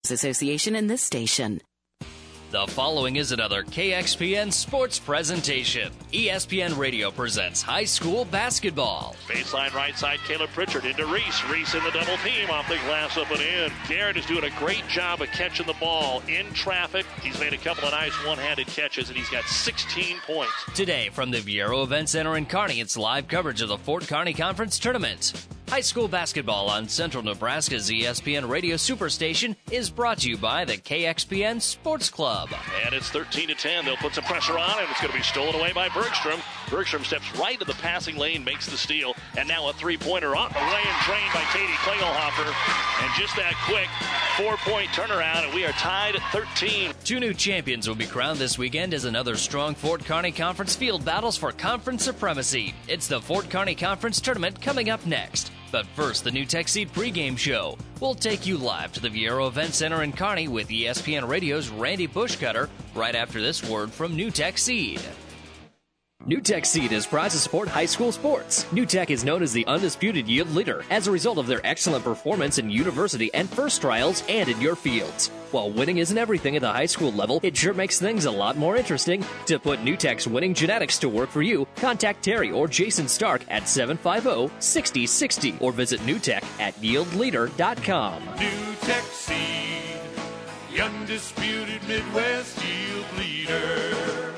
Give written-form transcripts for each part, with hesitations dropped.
Sports Association and this station. The following is another KXPN sports presentation. ESPN Radio presents high school basketball. Baseline right side, Caleb Pritchard into Reese. Reese in the double team off the glass up and in. Garrett is doing a great job of catching the ball in traffic. He's made a couple of nice one-handed catches, and he's got 16 points. Today from the Viero Event Center in Kearney, it's live coverage of the Fort Kearney Conference Tournament. High school basketball on Central Nebraska's ESPN Radio Superstation is brought to you by the KXPN Sports Club. And it's 13-10. They'll put some pressure on, and it's going to be stolen away by Bergstrom. Bergstrom steps right to the passing lane, makes the steal, and now a three-pointer on the way and drained by Katie Klingelhofer. And just that quick, 4-point turnaround, and we are tied at 13. Two new champions will be crowned this weekend as another strong Fort Kearney Conference field battles for conference supremacy. It's the Fort Kearney Conference Tournament coming up next. But first, the New Tech Seed pregame show. We'll take you live to the Viero Event Center in Kearney with ESPN Radio's Randy Bushcutter right after this word from New Tech Seed. New Tech Seed is proud to support high school sports. New Tech is known as the undisputed yield leader as a result of their excellent performance in university and first trials and in your fields. While winning isn't everything at the high school level, it sure makes things a lot more interesting. To put New Tech's winning genetics to work for you, contact Terry or Jason Stark at 750-6060 or visit NewTech at yieldleader.com. New Tech Seed, the undisputed Midwest yield leader.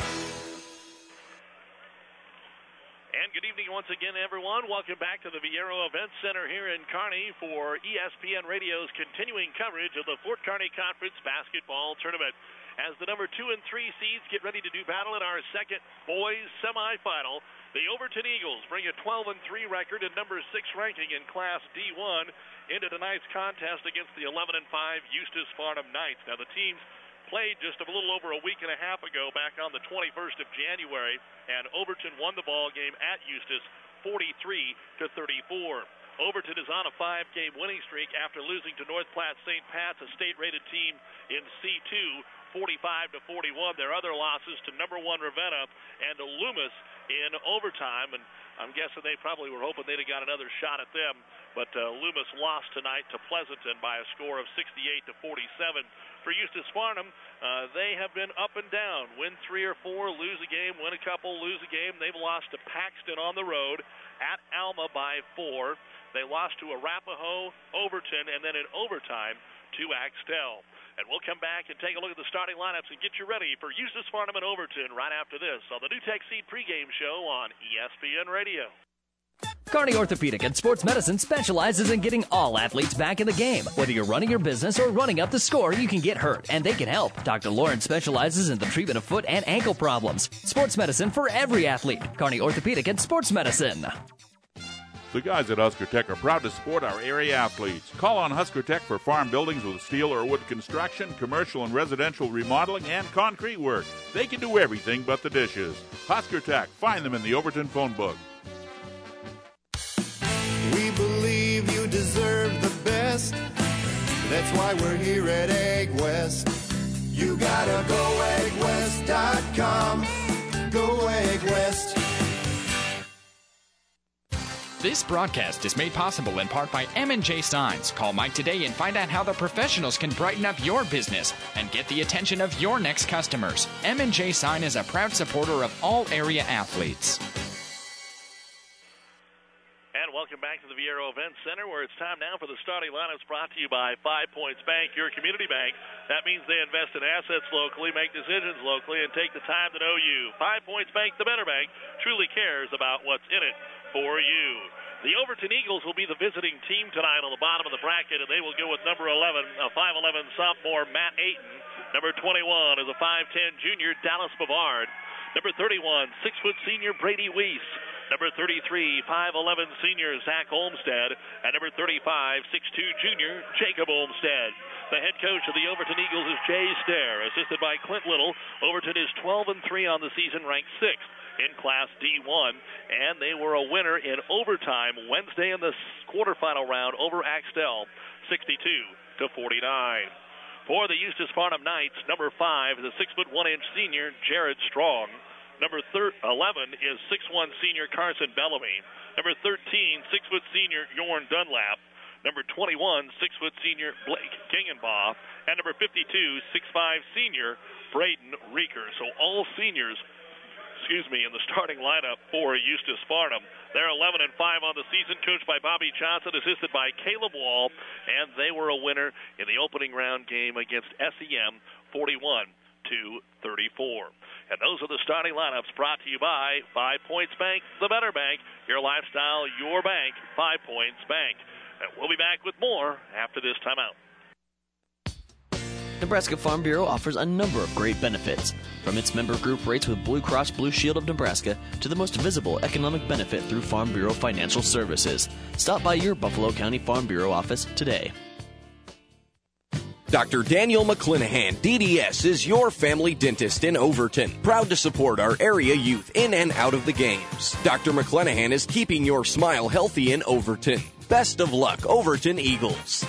And good evening once again, everyone. Welcome back to the Viero Event Center here in Kearney for ESPN Radio's continuing coverage of the Fort Kearney Conference Basketball Tournament. As the number 2 and 3 seeds get ready to do battle in our second boys semifinal, the Overton Eagles bring a 12 and 3 record and number 6 ranking in Class D1 into tonight's contest against the 11 and 5 Eustis Farnham Knights. Now the teams played just a little over a week and a half ago back on the 21st of January, and Overton won the ball game at Eustis 43-34. Overton is on a 5-game winning streak after losing to North Platte St. Pat's, a state-rated team in C2, 45-41. Their other losses to number 1 Ravenna and to Loomis in overtime, and I'm guessing they probably were hoping they'd have got another shot at them, but Loomis lost tonight to Pleasanton by a score of 68-47. For Eustis Farnham, they have been up and down. Win 3 or 4, lose a game, win a couple, lose a game. They've lost to Paxton on the road, at Alma by 4. They lost to Arapahoe, Overton, and then in overtime to Axtell. And we'll come back and take a look at the starting lineups and get you ready for Eustis Farnham and Overton right after this on the New Tech Seed pregame show on ESPN Radio. Kearney Orthopedic and Sports Medicine specializes in getting all athletes back in the game. Whether you're running your business or running up the score, you can get hurt, and they can help. Dr. Lawrence specializes in the treatment of foot and ankle problems. Sports medicine for every athlete. Kearney Orthopedic and Sports Medicine. The guys at Husker Tech are proud to support our area athletes. Call on Husker Tech for farm buildings with steel or wood construction, commercial and residential remodeling, and concrete work. They can do everything but the dishes. Husker Tech. Find them in the Overton phone book. We believe you deserve the best. That's why we're here at Egg West. You gotta go eggwest.com. Go Egg West. This broadcast is made possible in part by M&J Signs. Call Mike today and find out how the professionals can brighten up your business and get the attention of your next customers. M&J Sign is a proud supporter of all area athletes. And welcome back to the Viero Event Center, where it's time now for the starting lineups brought to you by 5 Points Bank, your community bank. That means they invest in assets locally, make decisions locally, and take the time to know you. 5 Points Bank, the better bank, truly cares about what's in it for you. The Overton Eagles will be the visiting team tonight on the bottom of the bracket, and they will go with number 11, a 5'11 sophomore, Matt Ayton. Number 21 is a 5'10 junior, Dallas Bavard. Number 31, 6-foot senior, Brady Weiss. Number 33, 5'11 senior, Zach Olmstead. And number 35, 6'2 junior, Jacob Olmstead. The head coach of the Overton Eagles is Jay Stair, assisted by Clint Little. Overton is 12 and 3 on the season, ranked 6th in Class D1, and they were a winner in overtime Wednesday in the quarterfinal round over Axtell, 62-49. For the Eustis Farnham Knights, number 5 is a 6'1" senior, Jared Strong. Number 11 is 6'1" senior, Carson Bellamy. Number 13, 6' senior, Jorn Dunlap. number 21, 6-foot senior Blake Kingenbaugh, and number 52, 6'5 senior Braden Reeker. So all seniors, in the starting lineup for Eustis Farnham. They're 11-5 on the season, coached by Bobby Johnson, assisted by Caleb Wall, and they were a winner in the opening round game against SEM, 41-34. And those are the starting lineups brought to you by 5 Points Bank, the better bank, your lifestyle, your bank, 5 Points Bank. And we'll be back with more after this timeout. Nebraska Farm Bureau offers a number of great benefits, from its member group rates with Blue Cross Blue Shield of Nebraska to the most visible economic benefit through Farm Bureau Financial Services. Stop by your Buffalo County Farm Bureau office today. Dr. Daniel McClanahan, DDS, is your family dentist in Overton. Proud to support our area youth in and out of the games. Dr. McClanahan is keeping your smile healthy in Overton. Best of luck, Overton Eagles.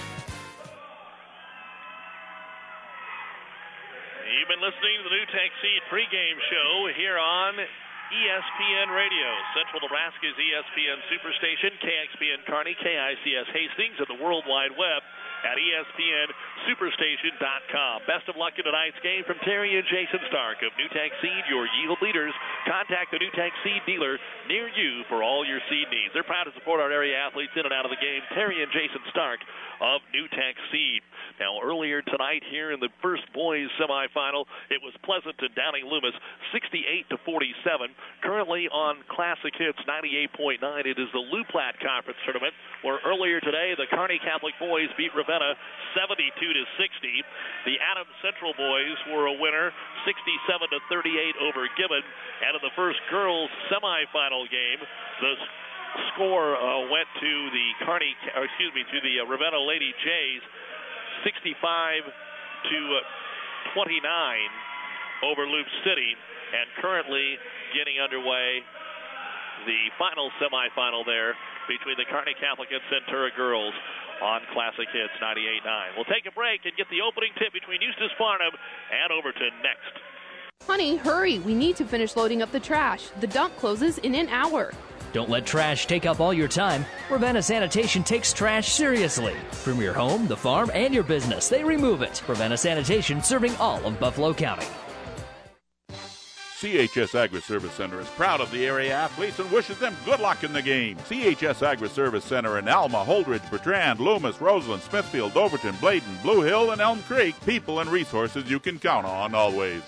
You've been listening to the New Tech Seed pregame show here on ESPN Radio. Central Nebraska's ESPN Superstation, KXPN Kearney, KICS Hastings, and the World Wide Web at ESPNSuperstation.com. Best of luck in tonight's game from Terry and Jason Stark of New Tech Seed, your yield leaders. Contact the New Tech Seed dealer near you for all your seed needs. They're proud to support our area athletes in and out of the game. Terry and Jason Stark of New Tech Seed. Now, earlier tonight here in the first boys semifinal, it was Pleasant and Downing Loomis, 68-47. Currently on Classic Hits 98.9, it is the Lou Platte Conference Tournament, where earlier today the Kearney Catholic boys beat Ravenna 72-60. The Adams Central boys were a winner, 67-38 over Gibbon. And in the first girls semifinal game, the score went to the Ravenna Lady Jays, 65-29 over Loop City. And currently getting underway the final semifinal there between the Kearney Catholic and Centura girls on Classic Hits 98.9. We'll take a break and get the opening tip between Eustis Farnham and Overton next. Honey, hurry. We need to finish loading up the trash. The dump closes in an hour. Don't let trash take up all your time. Ravenna Sanitation takes trash seriously. From your home, the farm, and your business, they remove it. Ravenna Sanitation, serving all of Buffalo County. CHS Agri-Service Center is proud of the area athletes and wishes them good luck in the game. CHS Agri-Service Center in Alma, Holdridge, Bertrand, Loomis, Roseland, Smithfield, Overton, Bladen, Blue Hill, and Elm Creek. People and resources you can count on always.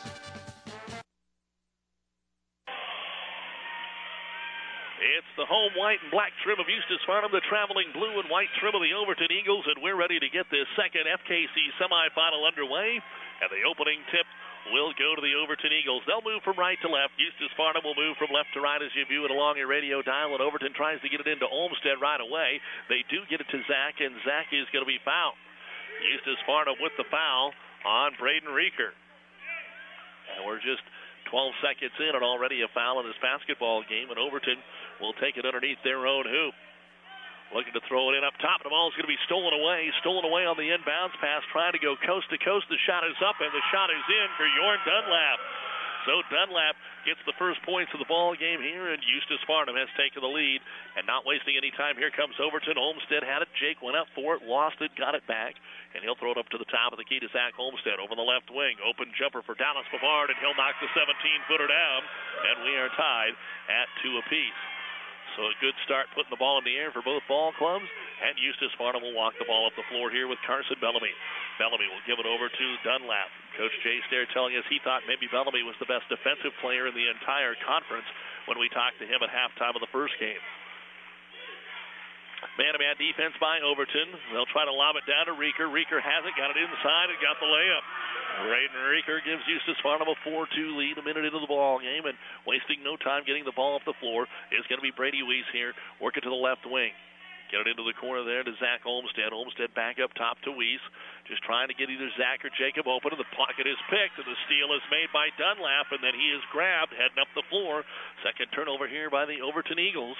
It's the home white and black trim of Eustis Farnham, the traveling blue and white trim of the Overton Eagles, and we're ready to get this second FKC semifinal underway. And the opening tip will go to the Overton Eagles. They'll move from right to left. Eustis Farnham will move from left to right as you view it along your radio dial, and Overton tries to get it into Olmsted right away. They do get it to Zach, and Zach is going to be fouled. Eustis Farnham with the foul on Braden Reeker. And we're just 12 seconds in and already a foul in this basketball game, and Overton will take it underneath their own hoop. Looking to throw it in up top. The ball is going to be stolen away on the inbounds pass, trying to go coast to coast. The shot is up, and the shot is in for Jorn Dunlap. So Dunlap gets the first points of the ball game here, and Eustis Farnham has taken the lead. And not wasting any time, here comes Overton. Olmsted had it. Jake went up for it, lost it, got it back, and he'll throw it up to the top of the key to Zach Olmsted over the left wing. Open jumper for Dallas Bavard, and he'll knock the 17-footer down, and we are tied at 2 apiece. So a good start putting the ball in the air for both ball clubs. And Eustis Farnham will walk the ball up the floor here with Carson Bellamy. Bellamy will give it over to Dunlap. Coach Jay Stair telling us he thought maybe Bellamy was the best defensive player in the entire conference when we talked to him at halftime of the first game. Man-to-man defense by Overton. They'll try to lob it down to Reeker. Reeker has it, got it inside, and got the layup. Braden Reeker gives Eustis Farnham a 4-2 lead a minute into the ball game, and wasting no time getting the ball off the floor is going to be Brady Weiss here, working to the left wing. Get it into the corner there to Zach Olmsted. Olmsted back up top to Weiss, just trying to get either Zach or Jacob open, and the pocket is picked, and the steal is made by Dunlap, and then he is grabbed, heading up the floor. Second turnover here by the Overton Eagles.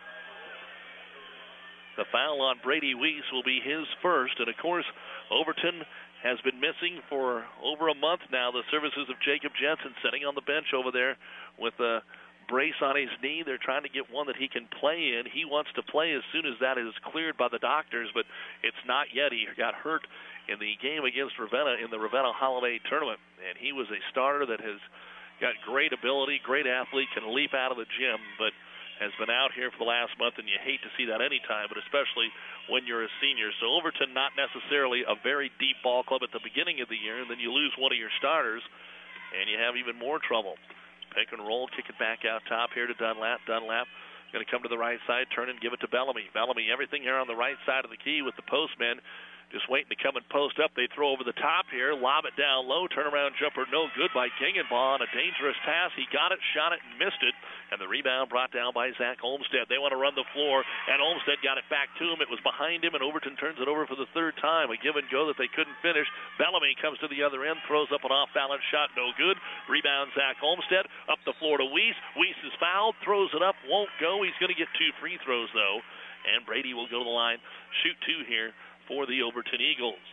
The foul on Brady Weiss will be his first, and of course, Overton has been missing for over a month now the services of Jacob Jensen, sitting on the bench over there with brace on his knee. They're trying to get one that he can play in. He wants to play as soon as that is cleared by the doctors, but it's not yet. He got hurt in the game against Ravenna in the Ravenna Holiday Tournament, and he was a starter that has got great ability, great athlete, can leap out of the gym, but has been out here for the last month, and you hate to see that any time, but especially when you're a senior. So Overton, not necessarily a very deep ball club at the beginning of the year, and then you lose one of your starters, and you have even more trouble. Pick and roll, kick it back out top here to Dunlap. Dunlap going to come to the right side, turn and give it to Bellamy. Bellamy, everything here on the right side of the key with the postman. Just waiting to come and post up. They throw over the top here, lob it down low, turnaround jumper, no good by Gingenbaugh on a dangerous pass. He got it, shot it, and missed it. And the rebound brought down by Zach Olmstead. They want to run the floor, and Olmstead got it back to him. It was behind him, and Overton turns it over for the third time. A give and go that they couldn't finish. Bellamy comes to the other end, throws up an off-balance shot, no good. Rebound Zach Olmstead, up the floor to Weiss. Weiss is fouled, throws it up, won't go. He's going to get 2 free throws, though. And Brady will go to the line, shoot 2 here for the Overton Eagles.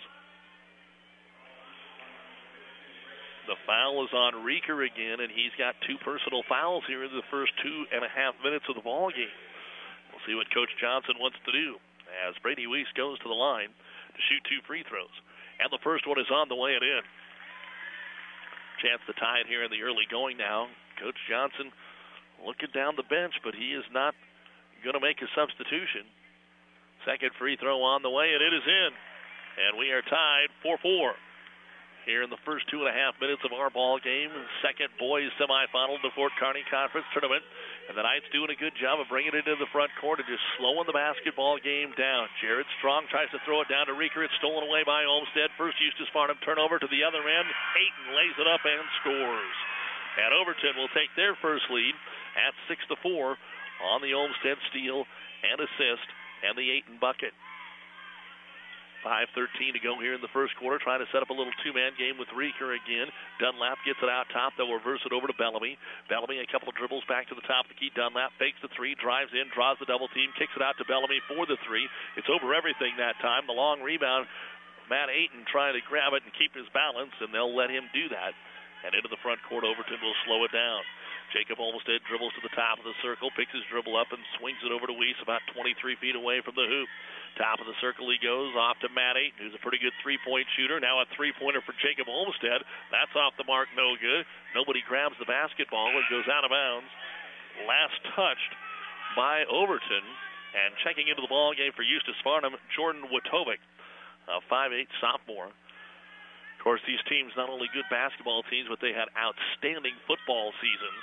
The foul is on Reeker again, and he's got 2 personal fouls here in the first 2.5 minutes of the ball game. We'll see what Coach Johnson wants to do as Brady Weiss goes to the line to shoot 2 free throws. And the first one is on the way and in. Chance to tie it here in the early going now. Coach Johnson looking down the bench, but he is not going to make a substitution. Second free throw on the way, and it is in. And we are tied 4-4 here in the first 2.5 minutes of our ball game. Second boys semifinal of the Fort Kearney Conference Tournament. And the Knights doing a good job of bringing it into the front court and just slowing the basketball game down. Jared Strong tries to throw it down to Reeker. It's stolen away by Olmstead. First Eustis Farnham turnover to the other end. Ayton lays it up and scores. And Overton will take their first lead at 6-4 on the Olmstead steal and assist and the Ayton bucket. 5:13 to go here in the first quarter, trying to set up a little two-man game with Reeker again. Dunlap gets it out top. They'll reverse it over to Bellamy. Bellamy, a couple of dribbles back to the top of the key. Dunlap fakes the 3, drives in, draws the double team, kicks it out to Bellamy for the 3. It's over everything that time. The long rebound, Matt Ayton trying to grab it and keep his balance, and they'll let him do that. And into the front court, Overton will slow it down. Jacob Olmstead dribbles to the top of the circle, picks his dribble up, and swings it over to Weiss about 23 feet away from the hoop. Top of the circle he goes, off to Matt Ayton, who's a pretty good three-point shooter. Now a three-pointer for Jacob Olmstead. That's off the mark, no good. Nobody grabs the basketball. It goes out of bounds. Last touched by Overton. And checking into the ball game for Eustis Farnham, Jordan Witovic, a 5'8 sophomore. Of course, these teams, not only good basketball teams, but they had outstanding football seasons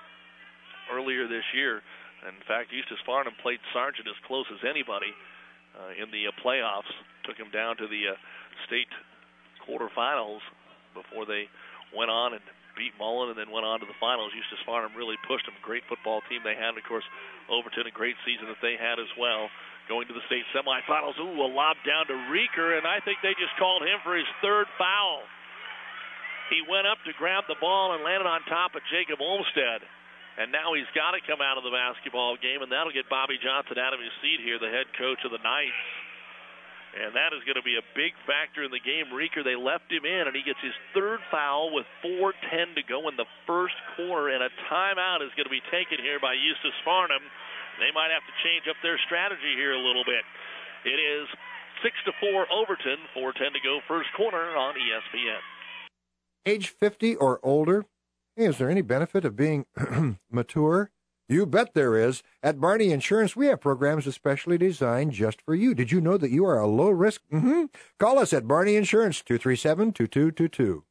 earlier this year. In fact, Eustis Farnham played Sargent as close as anybody in the playoffs. Took him down to the state quarterfinals before they went on and beat Mullen and then went on to the finals. Eustis Farnham really pushed them. Great football team they had. And, of course, Overton, a great season that they had as well. Going to the state semifinals. Ooh, a lob down to Reeker, and I think they just called him for his 3rd foul. He went up to grab the ball and landed on top of Jacob Olmstead. And now he's got to come out of the basketball game, and that'll get Bobby Johnson out of his seat here, the head coach of the Knights. And that is going to be a big factor in the game. Reeker, they left him in, and he gets his 3rd foul with 4:10 to go in the first quarter, and a timeout is going to be taken here by Eustis Farnham. They might have to change up their strategy here a little bit. It is 6-4 Overton, 4:10 to go first quarter on ESPN. Age 50 or older? Hey, is there any benefit of being mature? You bet there is. At Barney Insurance, we have programs especially designed just for you. Did you know that you are a low risk? Call us at Barney Insurance, 237-2222.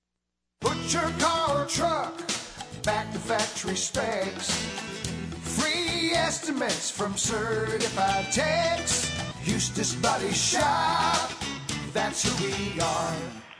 Put your car or truck back to factory specs. Free estimates from certified techs. Eustis Body Shop, that's who we are.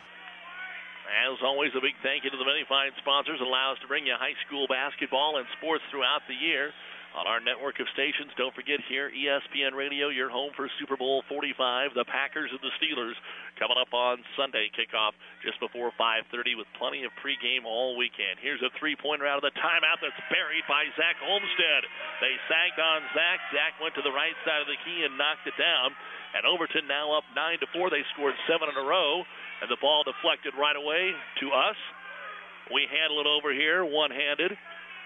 As always, a big thank you to the many fine sponsors that allow us to bring you high school basketball and sports throughout the year on our network of stations. Don't forget here, ESPN Radio, your home for Super Bowl 45, the Packers and the Steelers, coming up on Sunday. Kickoff just before 5:30 with plenty of pregame all weekend. Here's a three-pointer out of the timeout that's buried by Zach Olmstead. They sagged on Zach. Zach went to the right side of the key and knocked it down. And Overton now up 9-4. They scored 7 in a row. And the ball deflected right away to us. We handle it over here one-handed.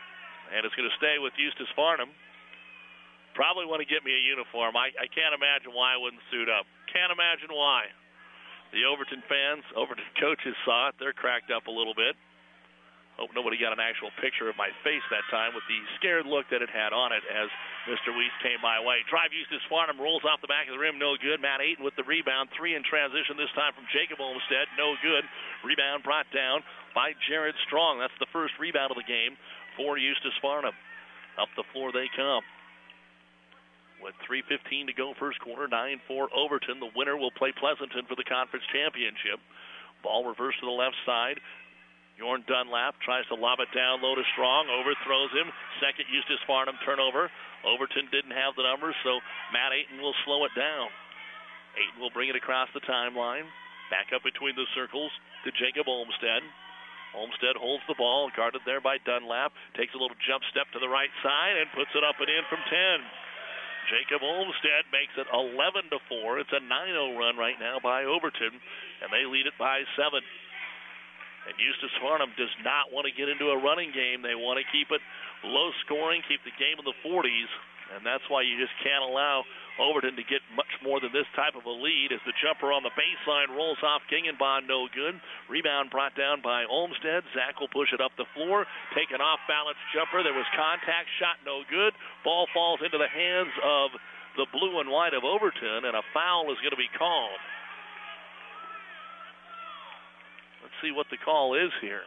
and it's going to stay with Eustis Farnham. Probably want to get me a uniform. I can't imagine why I wouldn't suit up. Can't imagine why. The Overton fans, Overton coaches saw it. They're cracked up a little bit. Hope nobody got an actual picture of my face that time with the scared look that it had on it as Mr. Weiss came my way. Drive Eustis Farnham rolls off the back of the rim, no good. Matt Ayton with the rebound. 3 in transition this time from Jacob Olmstead, no good. Rebound brought down by Jared Strong. That's the first rebound of the game for Eustis Farnham. Up the floor they come. With 3:15 to go first quarter, 9-4 Overton. The winner will play Pleasanton for the conference championship. Ball reversed to the left side. Jorn Dunlap tries to lob it down low to Strong, overthrows him. Second Eustis Farnham turnover. Overton didn't have the numbers, so Matt Ayton will slow it down. Ayton will bring it across the timeline. Back up between the circles to Jacob Olmstead. Olmstead holds the ball, guarded there by Dunlap. Takes a little jump step to the right side and puts it up and in from 10. Jacob Olmstead makes it 11-4. It's a 9-0 run right now by Overton, and they lead it by 7. And Eustis Farnham does not want to get into a running game. They want to keep it low scoring, keep the game in the 40s, and that's why you just can't allow Overton to get much more than this type of a lead as the jumper on the baseline rolls off Kingenbond, no good. Rebound brought down by Olmstead. Zach will push it up the floor, take an off-balance jumper. There was contact, shot no good. Ball falls into the hands of the blue and white of Overton, and a foul is going to be called. Let's see what the call is here.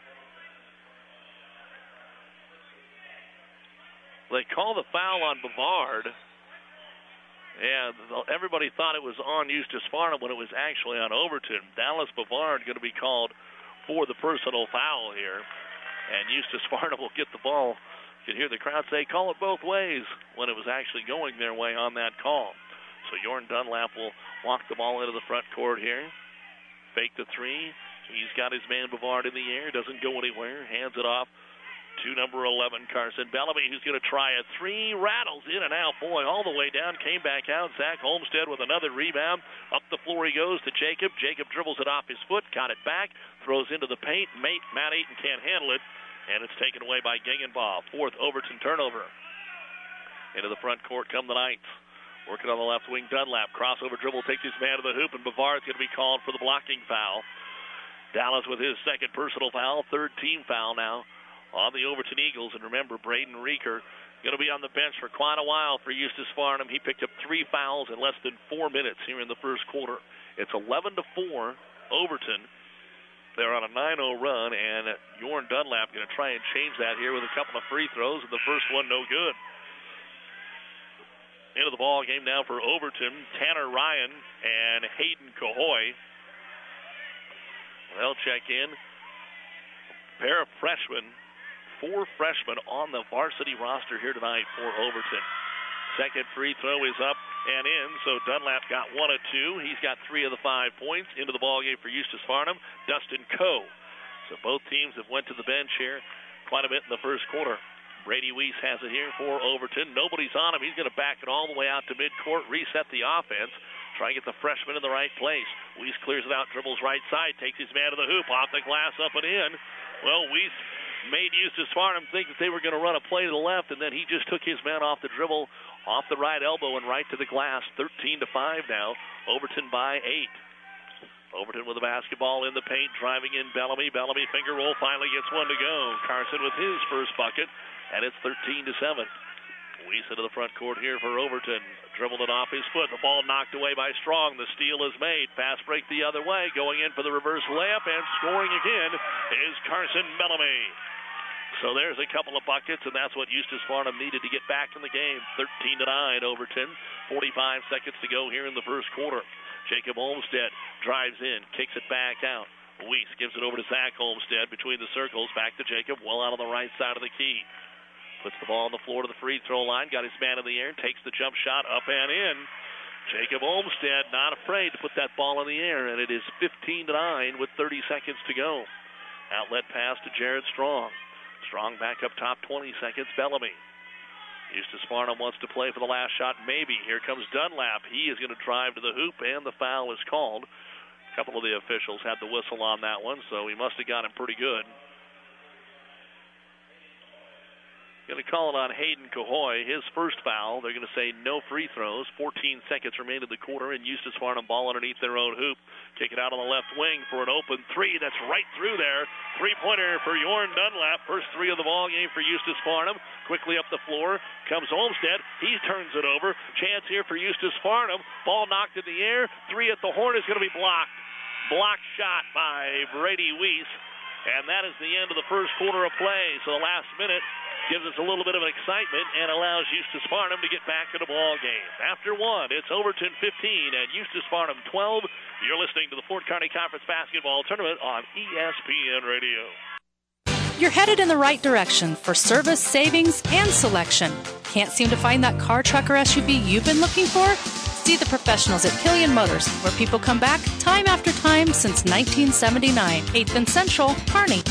They call the foul on Bavard, and everybody thought it was on Eustis Farnham when it was actually on Overton. Dallas Bavard going to be called for the personal foul here, and Eustis Farnham will get the ball. You can hear the crowd say, call it both ways, when it was actually going their way on that call. So Jorn Dunlap will walk the ball into the front court here. Fake the three. He's got his man Bavard in the air. Doesn't go anywhere. Hands it off to number 11, Carson Bellamy, who's going to try a three. Rattles in and out. Boy, all the way down. Came back out. Zach Olmstead with another rebound. Up the floor he goes to Jacob. Jacob dribbles it off his foot. Got it back. Throws into the paint. Matt Ayton can't handle it. And it's taken away by Gengenbaugh. Fourth Overton turnover. Into the front court come the Knights. Working on the left wing, Dunlap. Crossover dribble. Takes his man to the hoop. And Bavard's going to be called for the blocking foul. Dallas with his second personal foul, third team foul now on the Overton Eagles. And remember, Braden Reeker going to be on the bench for quite a while for Eustis Farnham. He picked up 3 fouls in less than 4 minutes here in the first quarter. It's 11-4 Overton. They're on a 9-0 run, and Jorn Dunlap going to try and change that here with a couple of free throws, and the first one no good. Into the ball game now for Overton, Tanner Ryan and Hayden Cahoy. They'll check in. A pair of freshmen, 4 freshmen on the varsity roster here tonight for Overton. Second free throw is up and in, so Dunlap got 1 of 2. He's got 3 of the 5 points. Into the ballgame for Eustis Farnham, Dustin Coe. So both teams have went to the bench here quite a bit in the first quarter. Brady Weiss has it here for Overton. Nobody's on him. He's going to back it all the way out to midcourt, reset the offense. Try and get the freshman in the right place. Weiss clears it out, dribbles right side, takes his man to the hoop, off the glass, up and in. Well, Weiss made Eustis Farnham think that they were going to run a play to the left, and then he just took his man off the dribble, off the right elbow, and right to the glass. 13-5 now. Overton by 8. Overton with the basketball in the paint, driving in Bellamy. Bellamy finger roll, finally gets one to go. Carson with his first bucket, and it's 13-7. Weiss into the front court here for Overton. Dribbled it off his foot. The ball knocked away by Strong. The steal is made. Pass break the other way. Going in for the reverse layup and scoring again is Carson Bellamy. So there's a couple of buckets, and that's what Eustis Farnham needed to get back in the game. 13-9 Overton. 45 seconds to go here in the first quarter. Jacob Olmstead drives in, kicks it back out. Weiss gives it over to Zach Olmstead between the circles. Back to Jacob, well out on the right side of the key. Puts the ball on the floor to the free throw line. Got his man in the air. Takes the jump shot up and in. Jacob Olmstead not afraid to put that ball in the air. And it is 15-9 with 30 seconds to go. Outlet pass to Jared Strong. Strong back up top, 20 seconds. Bellamy. Eustis Farnham wants to play for the last shot. Maybe. Here comes Dunlap. He is going to drive to the hoop, and the foul is called. A couple of the officials had the whistle on that one, so he must have got him pretty good. Going to call it on Hayden Cahoy, his first foul. They're going to say no free throws. 14 seconds remain in the quarter, and Eustis Farnham ball underneath their own hoop. Kick it out on the left wing for an open three. That's right through there. Three-pointer for Jorn Dunlap. First three of the ball game for Eustis Farnham. Quickly up the floor comes Olmstead. He turns it over. Chance here for Eustis Farnham. Ball knocked in the air. Three at the horn is going to be blocked. Blocked shot by Brady Weiss. And that is the end of the first quarter of play. So the last minute gives us a little bit of excitement and allows Eustis Farnham to get back in the ball game. After one, it's Overton 15 and Eustis Farnham 12. You're listening to the Fort Kearney Conference Basketball Tournament on ESPN Radio. You're headed in the right direction for service, savings, and selection. Can't seem to find that car, truck, or SUV you've been looking for? See the professionals at Killian Motors, where people come back time after time since 1979. 8th and Central, Kearney.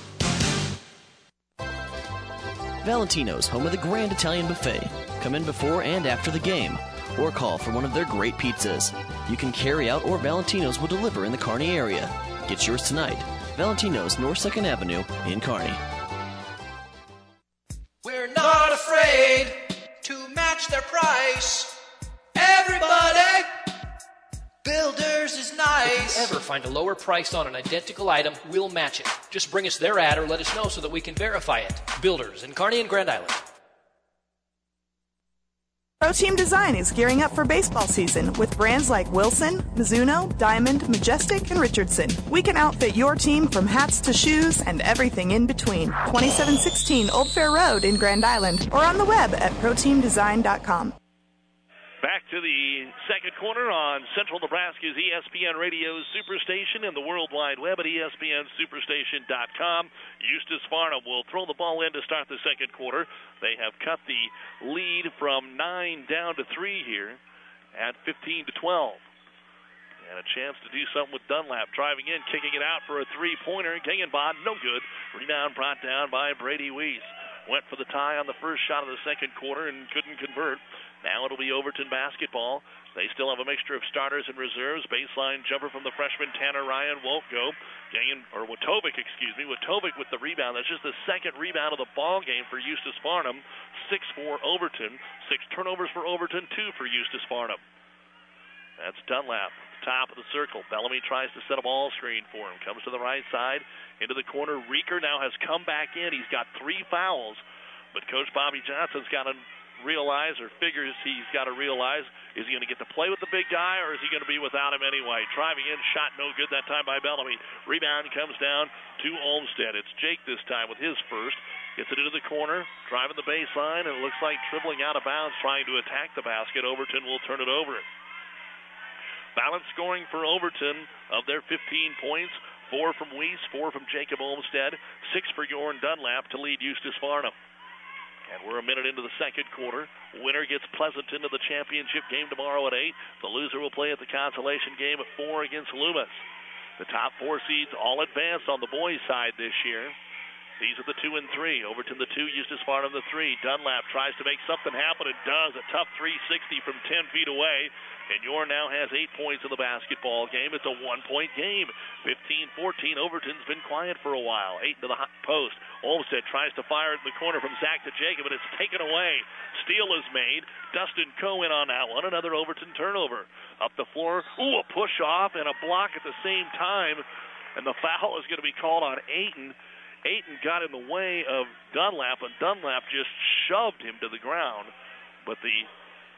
Valentino's, home of the Grand Italian Buffet. Come in before and after the game, or call for one of their great pizzas. You can carry out, or Valentino's will deliver in the Kearney area. Get yours tonight. Valentino's, North 2nd Avenue in Kearney. We're not afraid to match their price. Everybody, Builders is nice. If you ever find a lower price on an identical item, we'll match it. Just bring us their ad or let us know so that we can verify it. Builders in Kearney and Grand Island. Pro Team Design is gearing up for baseball season with brands like Wilson, Mizuno, Diamond, Majestic, and Richardson. We can outfit your team from hats to shoes and everything in between. 2716 Old Fair Road in Grand Island or on the web at proteamdesign.com. Back to the second quarter on Central Nebraska's ESPN Radio Superstation and the World Wide Web at ESPNSuperstation.com. Eustis Farnham will throw the ball in to start the second quarter. They have cut the lead from 9 down to 3 here at 15-12. And a chance to do something with Dunlap driving in, kicking it out for a three-pointer. Gengenbach, no good. Rebound brought down by Brady Weiss. Went for the tie on the first shot of the second quarter and couldn't convert. Now it'll be Overton basketball. They still have a mixture of starters and reserves. Baseline jumper from the freshman Tanner Ryan won't go. Wojtovic with the rebound. That's just the second rebound of the ball game for Eustis Farnham. 6 for Overton. 6 turnovers for Overton, 2 for Eustis Farnham. That's Dunlap, top of the circle. Bellamy tries to set a ball screen for him. Comes to the right side, into the corner. Reeker now has come back in. He's got 3 fouls, but Coach Bobby Johnson's got to figures he's got to realize, is he going to get to play with the big guy, or is he going to be without him anyway? Driving in, shot no good that time by Bellamy. Rebound comes down to Olmstead. It's Jake this time with his first. Gets it into the corner, driving the baseline, and it looks like dribbling out of bounds, trying to attack the basket. Overton will turn it over. Balance scoring for Overton of their 15 points. 4 from Weiss, 4 from Jacob Olmstead, 6 for Jorn Dunlap to lead Eustis Farnham. And we're a minute into the second quarter. Winner gets Pleasanton to the championship game tomorrow at 8. The loser will play at the consolation game at 4 against Loomis. The top 4 seeds all advanced on the boys' side this year. These are the 2 and 3. Overton the 2, Eustis Farnham the 3. Dunlap tries to make something happen and does. A tough 360 from 10 feet away. And Jorn now has 8 points in the basketball game. It's a 1-point game. 15-14. Overton's been quiet for a while. 8 to the hot post. Olmstead tries to fire it in the corner from Zach to Jacob, and it's taken away. Steal is made. Dustin Coe in on that one. Another Overton turnover. Up the floor. Ooh, a push off and a block at the same time. And the foul is going to be called on Ayton. Ayton got in the way of Dunlap, and Dunlap just shoved him to the ground. But the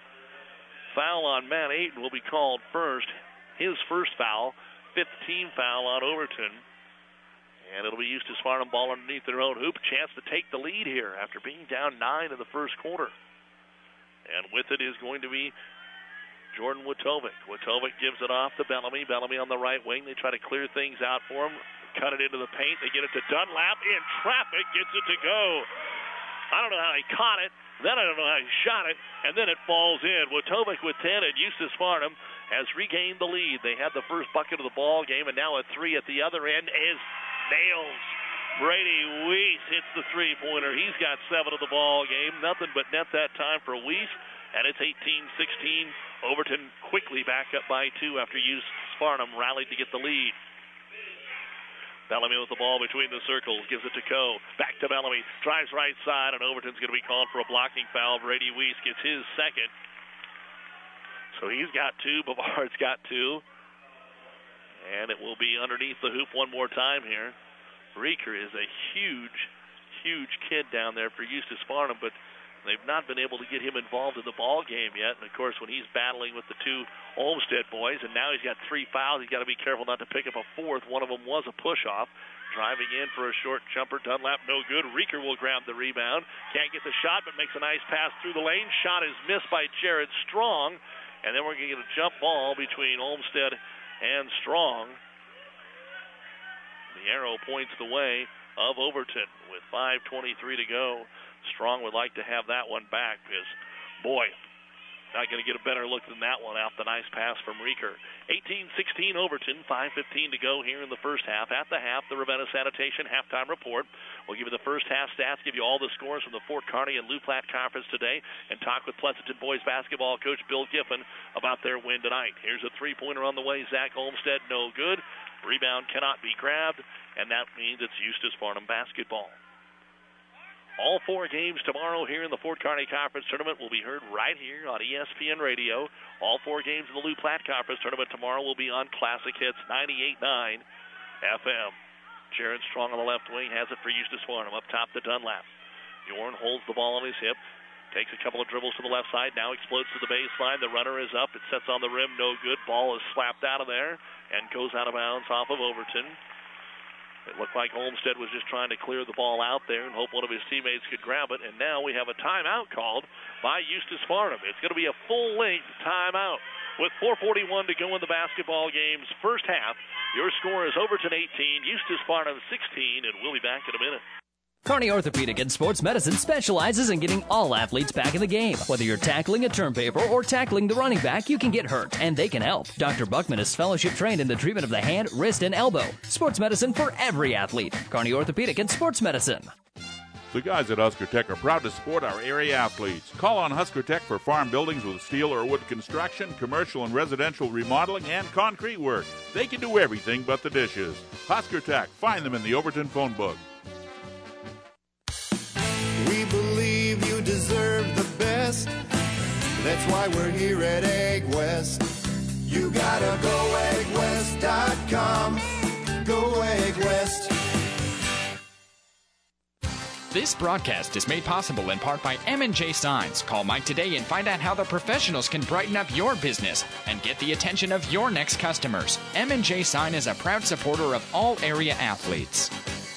foul on Matt Ayton will be called first. His first foul, 15 foul on Overton. And it'll be Eustis Farnham ball underneath their own hoop. A chance to take the lead here after being down 9 in the first quarter. And with it is going to be Jordan Wojtovic. Wojtovic gives it off to Bellamy. Bellamy on the right wing. They try to clear things out for him. Cut it into the paint. They get it to Dunlap. In traffic, gets it to go. I don't know how he caught it. Then I don't know how he shot it. And then it falls in. Wojtovic with 10, and Eustis Farnham has regained the lead. They had the first bucket of the ball game, and now a 3 at the other end is nails. Brady Weiss hits the three-pointer. He's got 7 of the ball game. Nothing but net that time for Weiss. And it's 18-16. Overton quickly back up by 2 after Eustis Farnham rallied to get the lead. Bellamy with the ball between the circles, gives it to Coe. Back to Bellamy, drives right side, and Overton's going to be called for a blocking foul. Brady Weiss gets his second. So he's got two, Bavard's got two. And it will be underneath the hoop one more time here. Reeker is a huge, huge kid down there for Eustis Farnham, but they've not been able to get him involved in the ball game yet. And, of course, when he's battling with the two Olmsted boys, and now he's got 3 fouls, he's got to be careful not to pick up a fourth. One of them was a push-off. Driving in for a short jumper. Dunlap no good. Reeker will grab the rebound. Can't get the shot, but makes a nice pass through the lane. Shot is missed by Jared Strong. And then we're going to get a jump ball between Olmsted and Strong. The arrow points the way of Overton with 5:23 to go. Strong would like to have that one back because, boy, not going to get a better look than that one off the nice pass from Reeker. 18-16 Overton, 5:15 to go here in the first half. At the half, the Ravenna Sanitation halftime report. We'll give you the first half stats, give you all the scores from the Fort Kearney and Loup Platte Conference today, and talk with Pleasanton boys basketball coach Bill Giffen about their win tonight. Here's a three-pointer on the way. Zach Olmsted, no good. Rebound cannot be grabbed, and that means it's Eustis Farnham basketball. All 4 games tomorrow here in the Fort Kearney Conference Tournament will be heard right here on ESPN Radio. All 4 games in the Loup Platte Conference Tournament tomorrow will be on Classic Hits 98.9 FM. Jared Strong on the left wing has it for Eustis Farnham. Up top to Dunlap. Yorn holds the ball on his hip. Takes a couple of dribbles to the left side. Now explodes to the baseline. The runner is up. It sets on the rim. No good. Ball is slapped out of there and goes out of bounds off of Overton. It looked like Olmsted was just trying to clear the ball out there and hope one of his teammates could grab it. And now we have a timeout called by Eustis Farnham. It's going to be a full-length timeout with 4:41 to go in the basketball game's first half. Your score is Overton 18, Eustis Farnham 16, and we'll be back in a minute. Kearney Orthopedic and Sports Medicine specializes in getting all athletes back in the game. Whether you're tackling a term paper or tackling the running back, you can get hurt, and they can help. Dr. Buckman is fellowship trained in the treatment of the hand, wrist, and elbow. Sports medicine for every athlete. Kearney Orthopedic and Sports Medicine. The guys at Husker Tech are proud to support our area athletes. Call on Husker Tech for farm buildings with steel or wood construction, commercial and residential remodeling, and concrete work. They can do everything but the dishes. Husker Tech. Find them in the Overton phone book. We believe you deserve the best. That's why we're here at Egg West. You gotta go eggwest.com. Go Egg West. This broadcast is made possible in part by M&J Signs. Call Mike today and find out how the professionals can brighten up your business and get the attention of your next customers. M&J Sign is a proud supporter of all area athletes.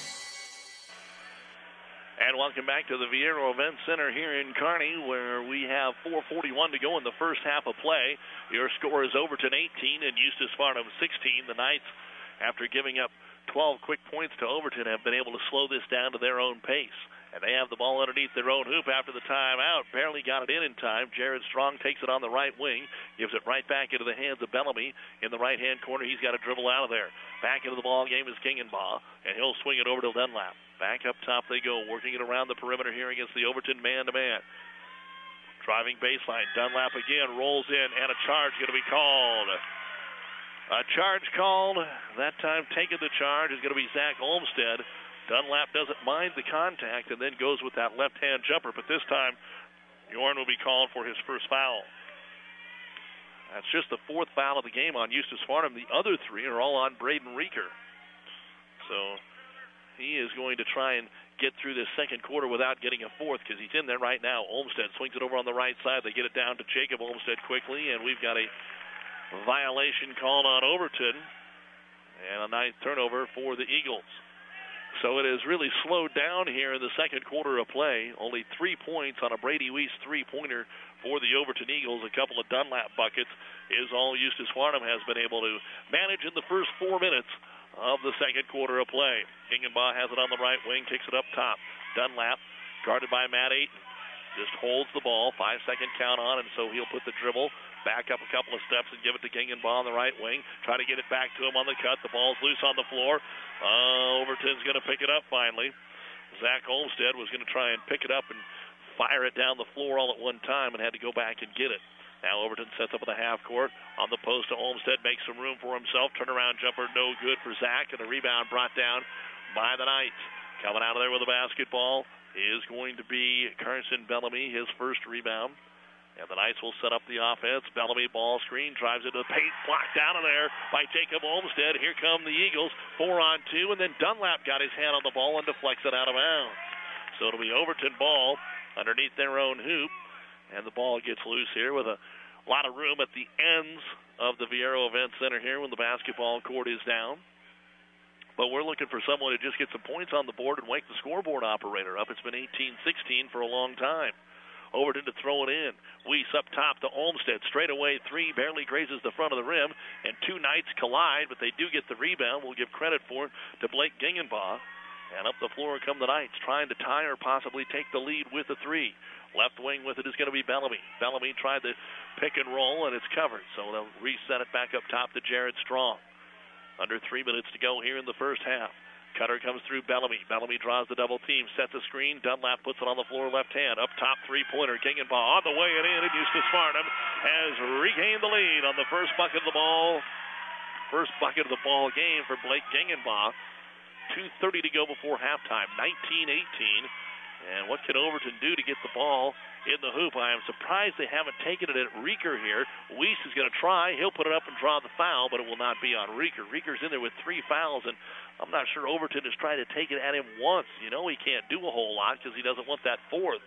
And welcome back to the Viero Event Center here in Kearney, where we have 4:41 to go in the first half of play. Your score is Overton 18 and Eustis Farnham 16. The Knights, after giving up 12 quick points to Overton, have been able to slow this down to their own pace. And they have the ball underneath their own hoop after the timeout. Barely got it in time. Jared Strong takes it on the right wing, gives it right back into the hands of Bellamy in the right-hand corner. He's got to dribble out of there. Back into the ball game is Kingenbaugh, and he'll swing it over to Dunlap. Back up top they go, working it around the perimeter here against the Overton man-to-man. Driving baseline. Dunlap again rolls in, and a charge going to be called. A charge called. That time taking the charge is going to be Zach Olmsted. Dunlap doesn't mind the contact and then goes with that left-hand jumper, but this time Yorn will be called for his first foul. That's just the 4th foul of the game on Eustis Farnham. The other 3 are all on Braden Reeker. So he is going to try and get through this second quarter without getting a 4th because he's in there right now. Olmsted swings it over on the right side. They get it down to Jacob Olmsted quickly, and we've got a violation called on Overton and a nice turnover for the Eagles. So it has really slowed down here in the second quarter of play. Only 3 points on a Brady Weiss three-pointer for the Overton Eagles. A couple of Dunlap buckets is all Eustis Farnham has been able to manage in the first 4 minutes of the second quarter of play. Kingenbaugh has it on the right wing, kicks it up top. Dunlap, guarded by Matt Ayton, just holds the ball. 5-second count on, and so he'll put the dribble back up a couple of steps and give it to Kingenbaugh on the right wing. Try to get it back to him on the cut. The ball's loose on the floor. Overton's going to pick it up finally. Zach Olmsted was going to try and pick it up and fire it down the floor all at one time and had to go back and get it. Now Overton sets up at the half court. On the post to Olmsted, makes some room for himself. Turnaround jumper, no good for Zach. And a rebound brought down by the Knights. Coming out of there with a basketball is going to be Carson Bellamy, his first rebound. And the Knights will set up the offense. Bellamy ball screen, drives into the paint, blocked out of there by Jacob Olmsted. Here come the Eagles, 4-on-2, and then Dunlap got his hand on the ball and deflects it out of bounds. So it'll be Overton ball underneath their own hoop. And the ball gets loose here with a lot of room at the ends of the Viero Event Center here when the basketball court is down. But we're looking for someone to just get some points on the board and wake the scoreboard operator up. It's been 18-16 for a long time. Overton to throw it in. Weiss up top to Olmsted. Straight away three, barely grazes the front of the rim. And two Knights collide, but they do get the rebound. We'll give credit for it to Blake Gingenbaugh. And up the floor come the Knights, trying to tie or possibly take the lead with a three. Left wing with it is going to be Bellamy. Bellamy tried to pick and roll, and it's covered. So they'll reset it back up top to Jared Strong. Under 3 minutes to go here in the first half. Cutter comes through Bellamy. Bellamy draws the double team, sets a screen. Dunlap puts it on the floor left hand. Up top, three-pointer. Gingenbaugh on the way and in. And Eustace Farnham has regained the lead on the first bucket of the ball. First bucket of the ball game for Blake Gingenbaugh. 2:30 to go before halftime. 19-18. And what can Overton do to get the ball in the hoop? I am surprised they haven't taken it at Reeker here. Weiss is going to try. He'll put it up and draw the foul, but it will not be on Reeker. Reeker's in there with 3 fouls, and I'm not sure Overton has tried to take it at him once. You know he can't do a whole lot because he doesn't want that fourth.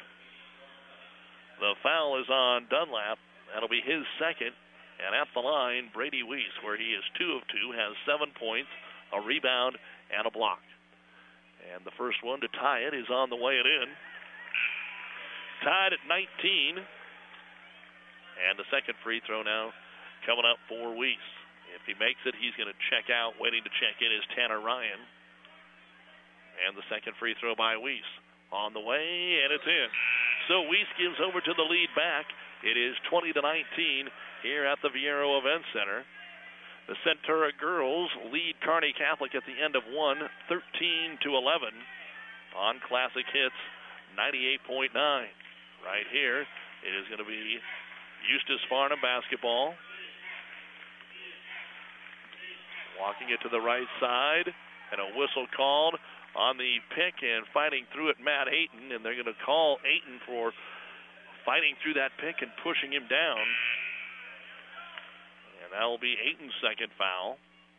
The foul is on Dunlap. That'll be his second. And at the line, Brady Weiss, where he is 2 of 2, has 7 points, a rebound, and a block. And the first one to tie it is on the way it in. Tied at 19. And the second free throw now coming up for Weiss. If he makes it, he's going to check out. Waiting to check in is Tanner Ryan. And the second free throw by Weiss. On the way, and it's in. So Weiss gives over to the lead back. It is 20-19 here at the Viero Event Center. The Centura girls lead Kearney Catholic at the end of one, 13-11 on Classic Hits 98.9. Right here, it is going to be Eustace Farnham basketball. Walking it to the right side, and a whistle called on the pick, and fighting through it, Matt Ayton, and they're going to call Ayton for fighting through that pick and pushing him down. And that will be Ayton's second foul.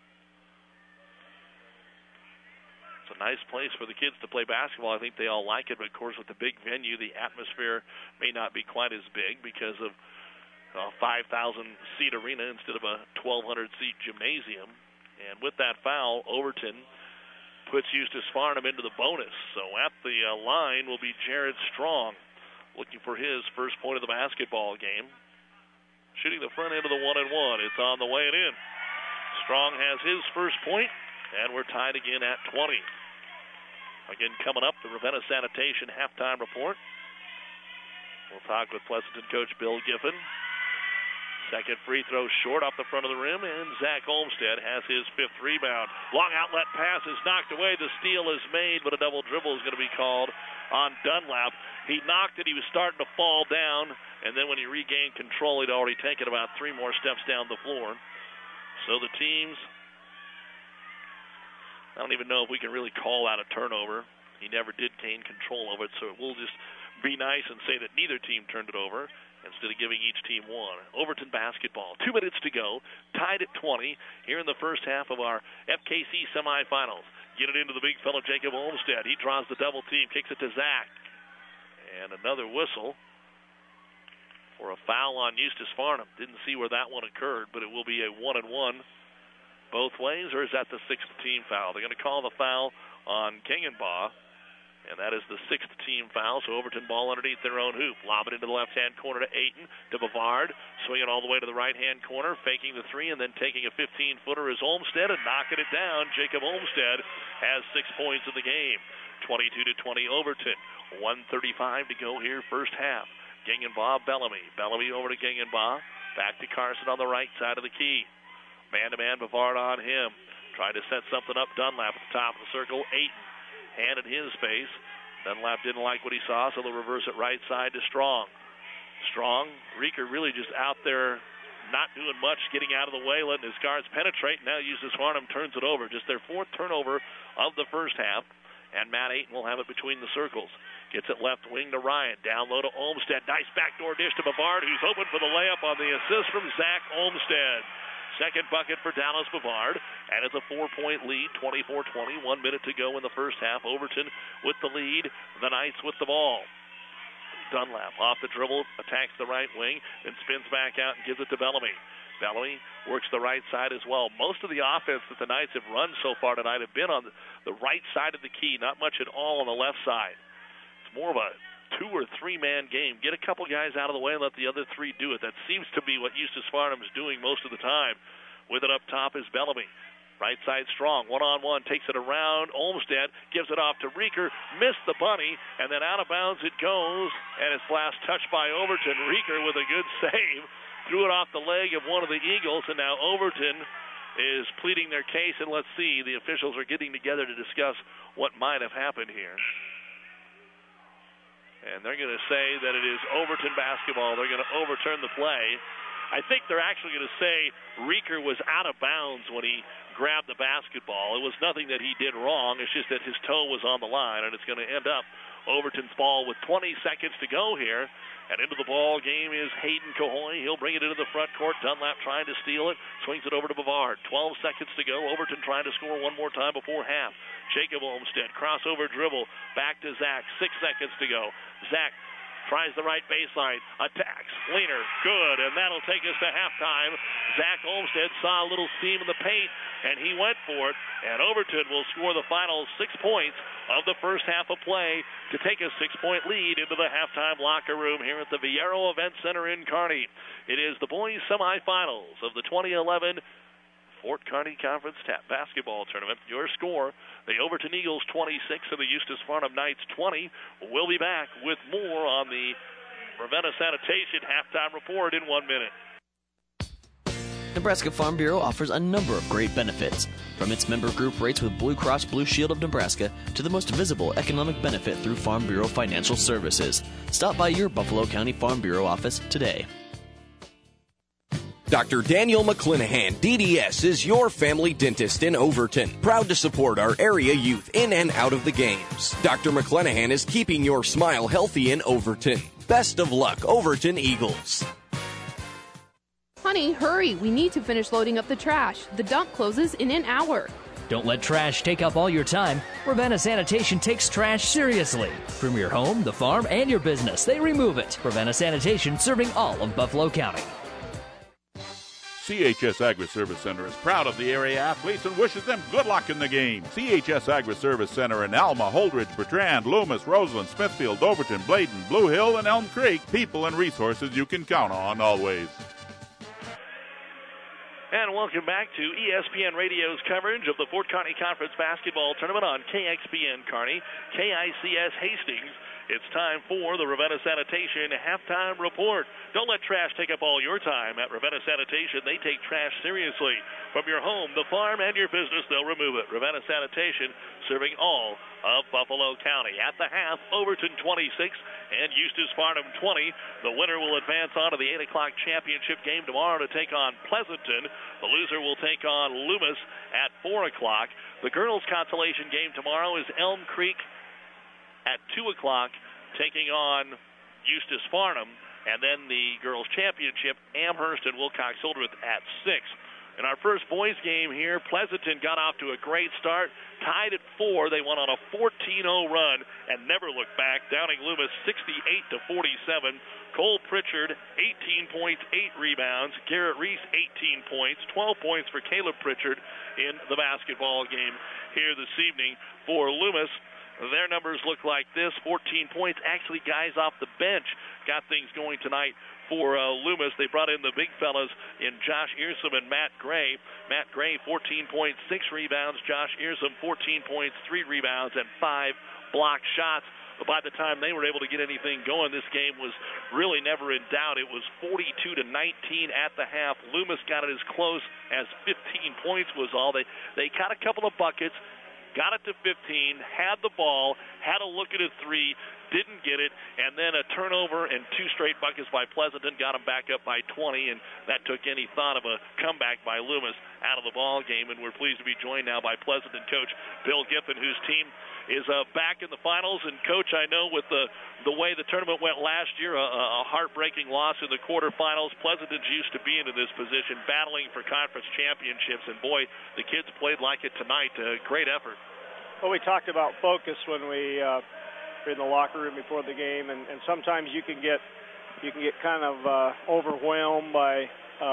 It's a nice place for the kids to play basketball. I think they all like it, but of course with the big venue, the atmosphere may not be quite as big because of a 5,000-seat arena instead of a 1,200-seat gymnasium. And with that foul, Overton puts Eustace Farnham into the bonus. So at the line will be Jared Strong, looking for his first point of the basketball game. Shooting the front end of the 1-and-1. It's on the way and in. Strong has his first point, and we're tied again at 20. Again, coming up, the Ravenna Sanitation halftime report. We'll talk with Pleasanton coach Bill Giffen. Second free throw short off the front of the rim, and Zach Olmsted has his fifth rebound. Long outlet pass is knocked away. The steal is made, but a double dribble is going to be called on Dunlap. He knocked it. He was starting to fall down, and then when he regained control, he'd already taken about 3 more steps down the floor. So the teams, I don't even know if we can really call out a turnover. He never did gain control of it, so we'll just be nice and say that neither team turned it over instead of giving each team one. Overton basketball, 2 minutes to go, tied at 20 here in the first half of our FKC semifinals. Get it into the big fellow Jacob Olmsted. He draws the double team, kicks it to Zach. And another whistle for a foul on Eustace Farnham. Didn't see where that one occurred, but it will be a 1-and-1 both ways, or is that the 6th team foul? They're going to call the foul on Gingenbaugh, and that is the 6th team foul. So Overton ball underneath their own hoop. Lob it into the left-hand corner to Ayton, to Bavard. Swinging all the way to the right-hand corner, faking the three, and then taking a 15-footer is Olmsted and knocking it down. Jacob Olmsted has 6 points in the game. 22-20 Overton. 1:35 to go here, first half. Gingenbaugh, Bellamy. Bellamy over to Gingenbaugh. Back to Carson on the right side of the key. Man-to-man, Bavard on him. Trying to set something up. Dunlap at the top of the circle. Ayton. Hand in his face. Dunlap didn't like what he saw, so they'll reverse it right side to Strong. Strong. Rieker really just out there not doing much, getting out of the way, letting his guards penetrate. Now Eustis Farnham turns it over. Just their fourth turnover of the first half. And Matt Ayton will have it between the circles. Gets it left wing to Ryan. Down low to Olmstead. Nice backdoor dish to Bavard, who's open for the layup on the assist from Zach Olmstead. Second bucket for Dallas Bavard. And it's a 4-point lead, 24-20. 1 minute to go in the first half. Overton with the lead. The Knights with the ball. Dunlap off the dribble, attacks the right wing, then spins back out and gives it to Bellamy. Bellamy works the right side as well. Most of the offense that the Knights have run so far tonight have been on the right side of the key, not much at all on the left side. It's more of a 2 or 3 man game. Get a couple guys out of the way and let the other 3 do it. That seems to be what Eustis Farnham is doing most of the time. With it up top is Bellamy. Right side Strong, one-on-one, takes it around. Olmstead gives it off to Rieker, missed the bunny, and then out of bounds it goes, and it's last touched by Overton. Rieker with a good save, threw it off the leg of one of the Eagles, and now Overton is pleading their case, and let's see, the officials are getting together to discuss what might have happened here. And they're going to say that it is Overton basketball. They're going to overturn the play. I think they're actually going to say Rieker was out of bounds when he grabbed the basketball. It was nothing that he did wrong. It's just that his toe was on the line, and it's going to end up Overton's ball with 20 seconds to go here. And into the ball game is Hayden Cahoy. He'll bring it into the front court. Dunlap trying to steal it. Swings it over to Bavard. 12 seconds to go. Overton trying to score one more time before half. Jacob Olmstead, crossover dribble. Back to Zach. 6 seconds to go. Zach tries the right baseline, attacks, Leaner, good, and that'll take us to halftime. Zach Olmstead saw a little seam in the paint, and he went for it, and Overton will score the final 6 points of the first half of play to take a 6-point lead into the halftime locker room here at the Viero Event Center in Kearney. It is the boys' semifinals of the 2011 Fort Kearney Conference Basketball Tournament. Your score, the Overton Eagles 26 and the Eustis Farnham Knights 20. We'll be back with more on the Ravenna Sanitation halftime report in 1 minute. Nebraska Farm Bureau offers a number of great benefits, from its member group rates with Blue Cross Blue Shield of Nebraska to the most visible economic benefit through Farm Bureau Financial Services. Stop by your Buffalo County Farm Bureau office today. Dr. Daniel McClanahan, DDS, is your family dentist in Overton. Proud to support our area youth in and out of the games. Dr. McClanahan is keeping your smile healthy in Overton. Best of luck, Overton Eagles. Honey, hurry. We need to finish loading up the trash. The dump closes in an hour. Don't let trash take up all your time. Ravenna Sanitation takes trash seriously. From your home, the farm, and your business, they remove it. Ravenna Sanitation, serving all of Buffalo County. CHS Agri-Service Center is proud of the area athletes and wishes them good luck in the game. CHS Agri-Service Center in Alma, Holdridge, Bertrand, Loomis, Roseland, Smithfield, Overton, Bladen, Blue Hill, and Elm Creek. People and resources you can count on always. And welcome back to ESPN Radio's coverage of the Fort Kearney Conference Basketball Tournament on KXPN Kearney, KICS Hastings. It's time for the Ravenna Sanitation halftime report. Don't let trash take up all your time. At Ravenna Sanitation, they take trash seriously. From your home, the farm, and your business, they'll remove it. Ravenna Sanitation, serving all of Buffalo County. At the half, Overton 26 and Eustis Farnham 20. The winner will advance on to the 8 o'clock championship game tomorrow to take on Pleasanton. The loser will take on Loomis at 4 o'clock. The girls' consolation game tomorrow is Elm Creek at 2 o'clock, taking on Eustis Farnham, and then the girls' championship, Amherst and Wilcox Hildreth at 6. In our first boys game here, Pleasanton got off to a great start, tied at 4. They went on a 14-0 run and never looked back, downing Loomis 68-47. Cole Pritchard, 18 points, 8 rebounds. Garrett Reese, 18 points, 12 points for Caleb Pritchard in the basketball game here this evening for Loomis. Their numbers look like this: 14 points. Actually, guys off the bench got things going tonight for Loomis. They brought in the big fellas in Josh Earsom and Matt Gray. Matt Gray, 14 points, 6 rebounds. Josh Earsom, 14 points, 3 rebounds, and 5 block shots. But by the time they were able to get anything going, this game was really never in doubt. It was 42-19 at the half. Loomis got it as close as 15 points was all. They got a couple of buckets. got it to 15, had the ball, had a look at a three, didn't get it, and then a turnover and 2 straight buckets by Pleasanton got them back up by 20, and that took any thought of a comeback by Loomis out of the ball game. And we're pleased to be joined now by Pleasanton coach Bill Giffen, whose team is back in the finals. And coach, I know with the way the tournament went last year, a heartbreaking loss in the quarterfinals. Pleasanton's used to being in this position, battling for conference championships, and boy, the kids played like it tonight. Great effort. Well, we talked about focus when we were in the locker room before the game, and sometimes you can get kind of overwhelmed by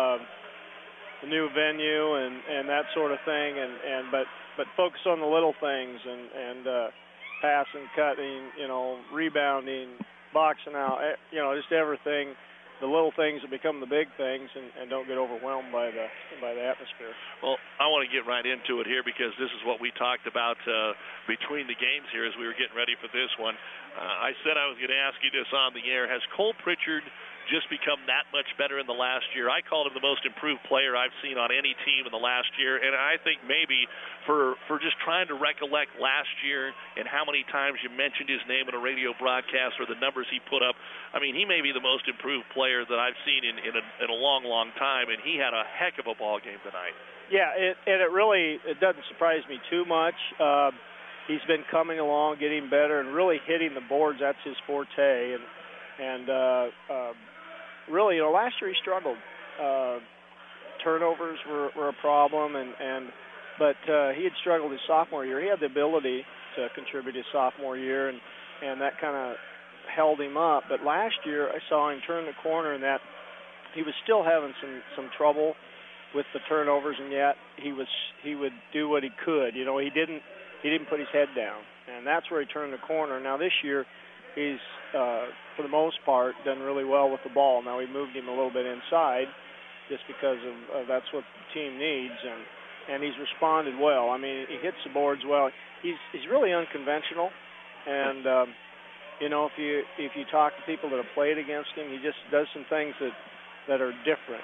the new venue and that sort of thing, but focus on the little things and passing, cutting, rebounding, boxing out, just everything. The little things that become the big things, and don't get overwhelmed by the atmosphere. Well, I want to get right into it here because this is what we talked about between the games here as we were getting ready for this one. I said I was going to ask you this on the air. Has Cole Pritchard just become that much better in the last year? I called him the most improved player I've seen on any team in the last year, and I think maybe for just trying to recollect last year and how many times you mentioned his name in a radio broadcast or the numbers he put up, I mean, he may be the most improved player that I've seen in a long, long time, and he had a heck of a ball game tonight. Yeah, it doesn't surprise me too much. He's been coming along, getting better, and really hitting the boards. That's his forte, and really, last year he struggled. Turnovers were a problem, but he had struggled his sophomore year. He had the ability to contribute his sophomore year, and that kind of held him up. But last year I saw him turn the corner, and that he was still having some trouble with the turnovers, and yet he would do what he could. He didn't put his head down, and that's where he turned the corner. Now this year, he's for the most part done really well with the ball. Now we moved him a little bit inside, just because of that's what the team needs, and he's responded well. I mean, he hits the boards well. He's really unconventional, and if you talk to people that have played against him, he just does some things that are different.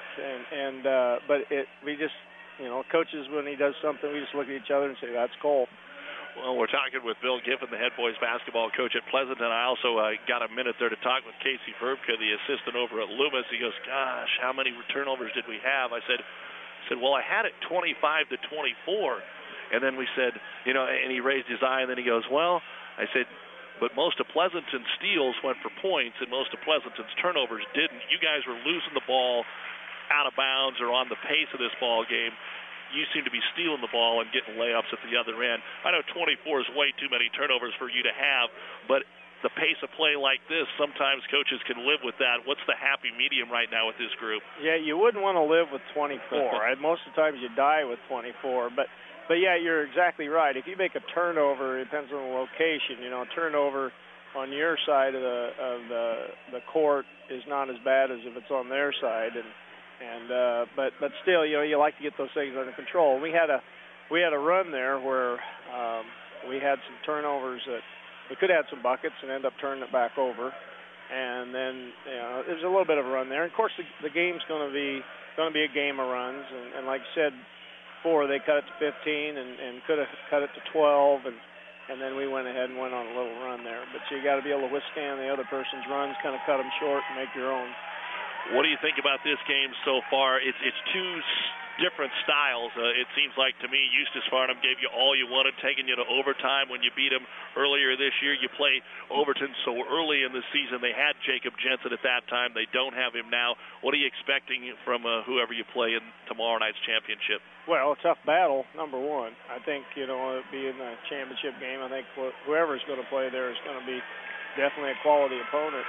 Coaches, when he does something, we just look at each other and say, that's Cole. Well, we're talking with Bill Giffen, the head boys basketball coach at Pleasanton. I also got a minute there to talk with Casey Verbka, the assistant over at Loomis. He goes, gosh, how many turnovers did we have? I said, well, I had it 25 to 24. And then we said, and he raised his eye, and then he goes, well, I said, but most of Pleasanton's steals went for points, and most of Pleasanton's turnovers didn't. You guys were losing the ball out of bounds or on the pace of this ball game. You seem to be stealing the ball and getting layups at the other end. I know 24 is way too many turnovers for you to have, but the pace of play like this, sometimes coaches can live with that. What's the happy medium right now with this group? Yeah, you wouldn't want to live with 24. Most of the times you die with 24, but yeah, you're exactly right. If you make a turnover, it depends on the location. A turnover on your side of the court is not as bad as if it's on their side, but still, you like to get those things under control. We had a run there where we had some turnovers that we could have had some buckets and end up turning it back over, and then there's a little bit of a run there. And of course, the game's going to be a game of runs, and like I said before, they cut it to 15 and could have cut it to 12, and then we went ahead and went on a little run there. But you got to be able to withstand the other person's runs, kind of cut them short, and make your own. What do you think about this game so far? It's two different styles. It seems like to me Eustis Farnham gave you all you wanted, taking you to overtime when you beat them earlier this year. You play Overton so early in the season. They had Jacob Jensen at that time. They don't have him now. What are you expecting from whoever you play in tomorrow night's championship? Well, a tough battle, number one. I think, being a championship game, I think whoever's going to play there is going to be definitely a quality opponent.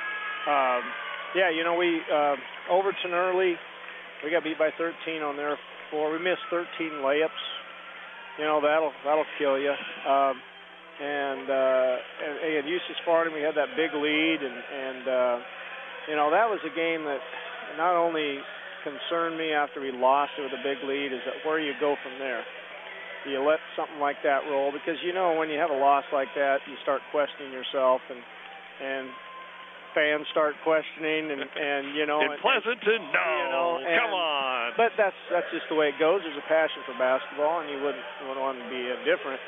We Overton early, we got beat by 13 on their floor. We missed 13 layups. That'll kill you. And Eustis Farnham, we had that big lead, and that was a game that not only concerned me after we lost it with a big lead, is that where you go from there. Do you let something like that roll? Because when you have a loss like that, you start questioning yourself, and fans start questioning, and in Pleasanton, come on. But that's just the way it goes. There's a passion for basketball, and you wouldn't want to be indifferent.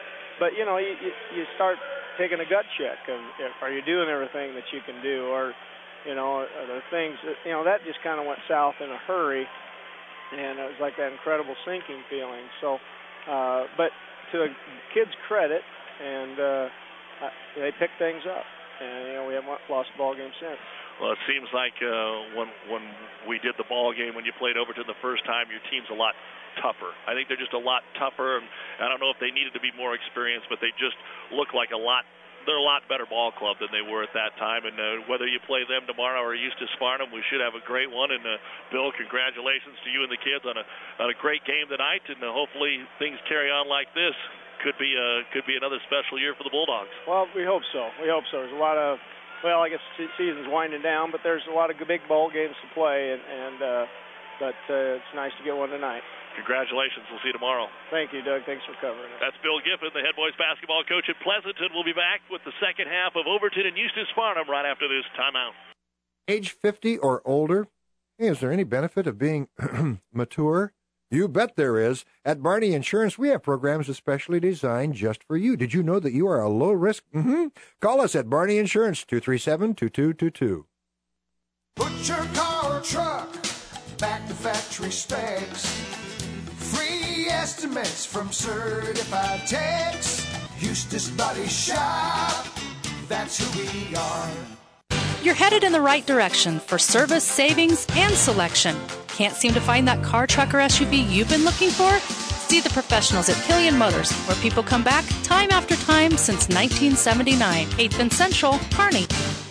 But you start taking a gut check of are you doing everything that you can do, or are there things that just kind of went south in a hurry, and it was like that incredible sinking feeling. So, but to the kids' credit, and they picked things up, and we haven't lost a ball game since. Well, it seems like when we did the ball game, when you played Overton the first time, your team's a lot tougher. I think they're just a lot tougher, and I don't know if they needed to be more experienced, but they just look like they're a lot better ball club than they were at that time. And whether you play them tomorrow or Eustis Farnham, we should have a great one. And Bill, congratulations to you and the kids on a great game tonight, and hopefully things carry on like this. Could be another special year for the Bulldogs. Well, we hope so. There's a lot of, I guess the season's winding down, but there's a lot of big ball games to play, but it's nice to get one tonight. Congratulations. We'll see you tomorrow. Thank you, Doug. Thanks for covering it. That's Bill Giffen, the head boys basketball coach at Pleasanton. We'll be back with the second half of Overton and Eustis Farnham right after this timeout. Age 50 or older? Hey, is there any benefit of being mature? You bet there is. At Barney Insurance, we have programs especially designed just for you. Did you know that you are a low risk? Call us at Barney Insurance, 237-2222. Put your car or truck back to factory specs. Free estimates from certified techs. Eustis Body Shop, that's who we are. You're headed in the right direction for service, savings, and selection. Can't seem to find that car, truck, or SUV you've been looking for? See the professionals at Killian Motors, where people come back time after time since 1979. 8th and Central, Kearney.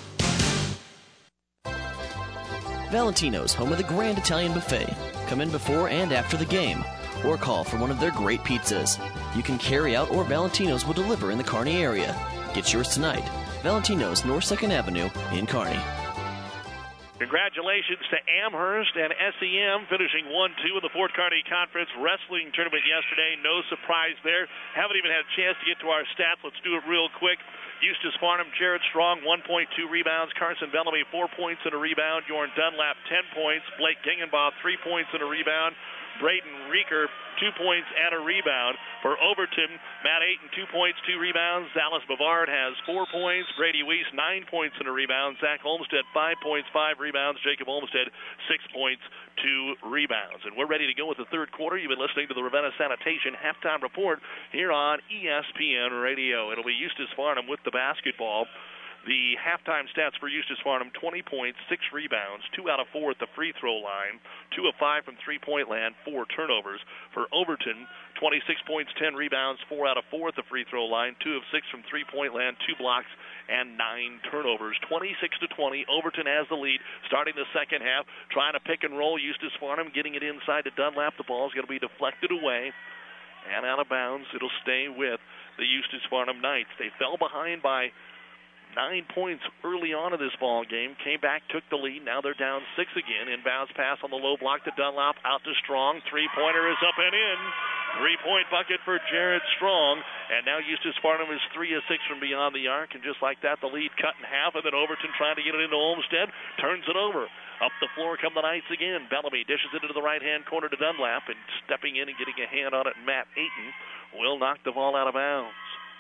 Valentino's, home of the Grand Italian Buffet. Come in before and after the game, or call for one of their great pizzas. You can carry out, or Valentino's will deliver in the Kearney area. Get yours tonight. Valentino's, North 2nd Avenue in Kearney. Congratulations to Amherst and SEM finishing 1-2 in the Fort Kearney Conference Wrestling Tournament yesterday. No surprise there. Haven't even had a chance to get to our stats. Let's do it real quick. Eustis Farnham, Jared Strong, 1.2 rebounds. Carson Bellamy, 4 points and a rebound. Jorn Dunlap, 10 points. Blake Gingenbaugh, 3 points and a rebound. Braden Reeker, 2 points and a rebound. For Overton, Matt Ayton, 2 points, 2 rebounds. Dallas Bavard has 4 points. Brady Weiss, 9 points and a rebound. Zach Olmstead, 5 points, 5 rebounds. Jacob Olmstead, 6 points, 2 rebounds. And we're ready to go with the third quarter. You've been listening to the Ravenna Sanitation Halftime Report here on ESPN Radio. It'll be Eustis Farnham with the basketball. The halftime stats for Eustis Farnham: 20 points, 6 rebounds, 2 out of 4 at the free throw line, 2 of 5 from three-point land, 4 turnovers. For Overton, 26 points, 10 rebounds, 4 out of 4 at the free throw line, 2 of 6 from three-point land, 2 blocks, and 9 turnovers. 26-20, Overton has the lead. Starting the second half, trying to pick and roll. Eustis Farnham getting it inside to Dunlap. The ball is going to be deflected away and out of bounds. It'll stay with the Eustis Farnham Knights. They fell behind by 9 points early on in this ball game. Came back, took the lead. Now they're down 6 again. Inbounds pass on the low block to Dunlap. Out to Strong. Three-pointer is up and in. 3-point bucket for Jared Strong. And now Eustis Farnham is 3 of 6 from beyond the arc. And just like that, the lead cut in half. And then Overton trying to get it into Olmstead. Turns it over. Up the floor come the Knights again. Bellamy dishes it into the right-hand corner to Dunlap. And stepping in and getting a hand on it, Matt Ayton will knock the ball out of bounds.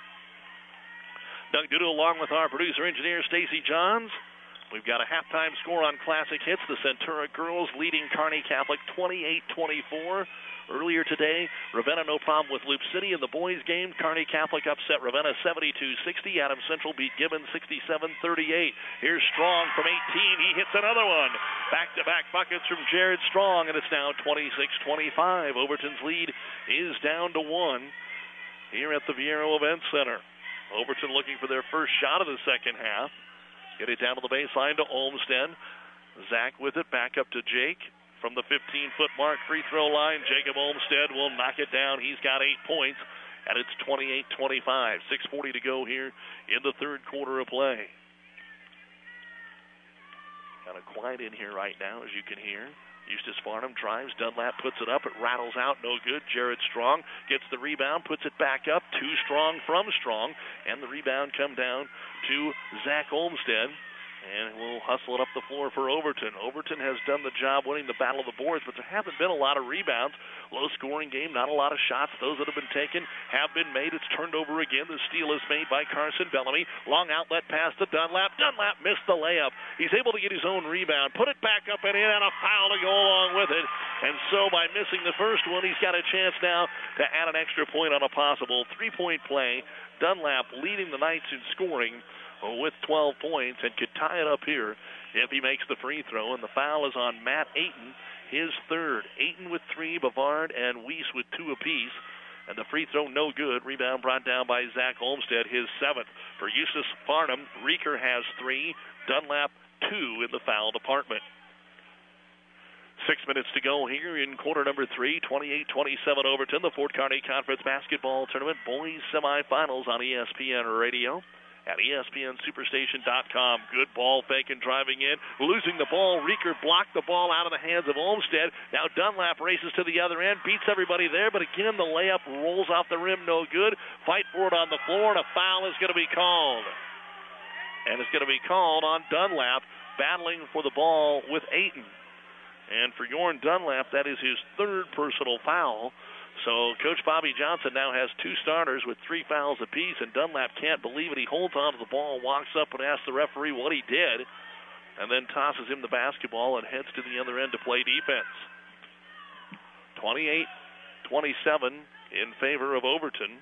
Doug Duda along with our producer-engineer Stacy Johns. We've got a halftime score on Classic Hits. The Centura girls leading Kearney Catholic 28-24. Earlier today, Ravenna no problem with Loop City in the boys' game. Kearney Catholic upset Ravenna 72-60. Adams Central beat Gibbons 67-38. Here's Strong from 18. He hits another one. Back-to-back buckets from Jared Strong, and it's now 26-25. Overton's lead is down to 1 here at the Viero Event Center. Overton looking for their first shot of the second half. Get it down to the baseline to Olmstead. Zach with it, back up to Jake. From the 15-foot mark, free throw line, Jacob Olmstead will knock it down. He's got 8 points, and it's 28-25. 6:40 to go here in the third quarter of play. Kind of quiet in here right now, as you can hear. Eustis Farnham drives. Dunlap puts it up. It rattles out. No good. Jared Strong gets the rebound, puts it back up. Too Strong from Strong. And the rebound come down to Zach Olmstead. And we'll hustle it up the floor for Overton. Overton has done the job winning the battle of the boards, but there haven't been a lot of rebounds. Low-scoring game, not a lot of shots. Those that have been taken have been made. It's turned over again. The steal is made by Carson Bellamy. Long outlet pass to Dunlap. Dunlap missed the layup. He's able to get his own rebound, put it back up and in, and a foul to go along with it. And so by missing the first one, he's got a chance now to add an extra point on a possible three-point play. Dunlap leading the Knights in scoring with 12 points and could tie it up here if he makes the free throw. And the foul is on Matt Ayton, his third. Ayton with 3, Bavard and Weiss with 2 apiece. And the free throw no good. Rebound brought down by Zach Olmstead, his 7th. For Eustis Farnham, Reeker has 3, Dunlap 2 in the foul department. 6 minutes to go here in quarter number 3, 28-27 Overton, the Fort Kearney Conference Basketball Tournament Boys Semifinals on ESPN Radio. At ESPNSuperstation.com. Good ball fake and driving in. Losing the ball. Reeker blocked the ball out of the hands of Olmstead. Now Dunlap races to the other end. Beats everybody there. But again, the layup rolls off the rim. No good. Fight for it on the floor. And a foul is going to be called. And it's going to be called on Dunlap. Battling for the ball with Ayton. And for Jorn Dunlap, that is his 3rd personal foul. So Coach Bobby Johnson now has 2 starters with 3 fouls apiece, and Dunlap can't believe it. He holds on to the ball, walks up and asks the referee what he did, and then tosses him the basketball and heads to the other end to play defense. 28-27 in favor of Overton.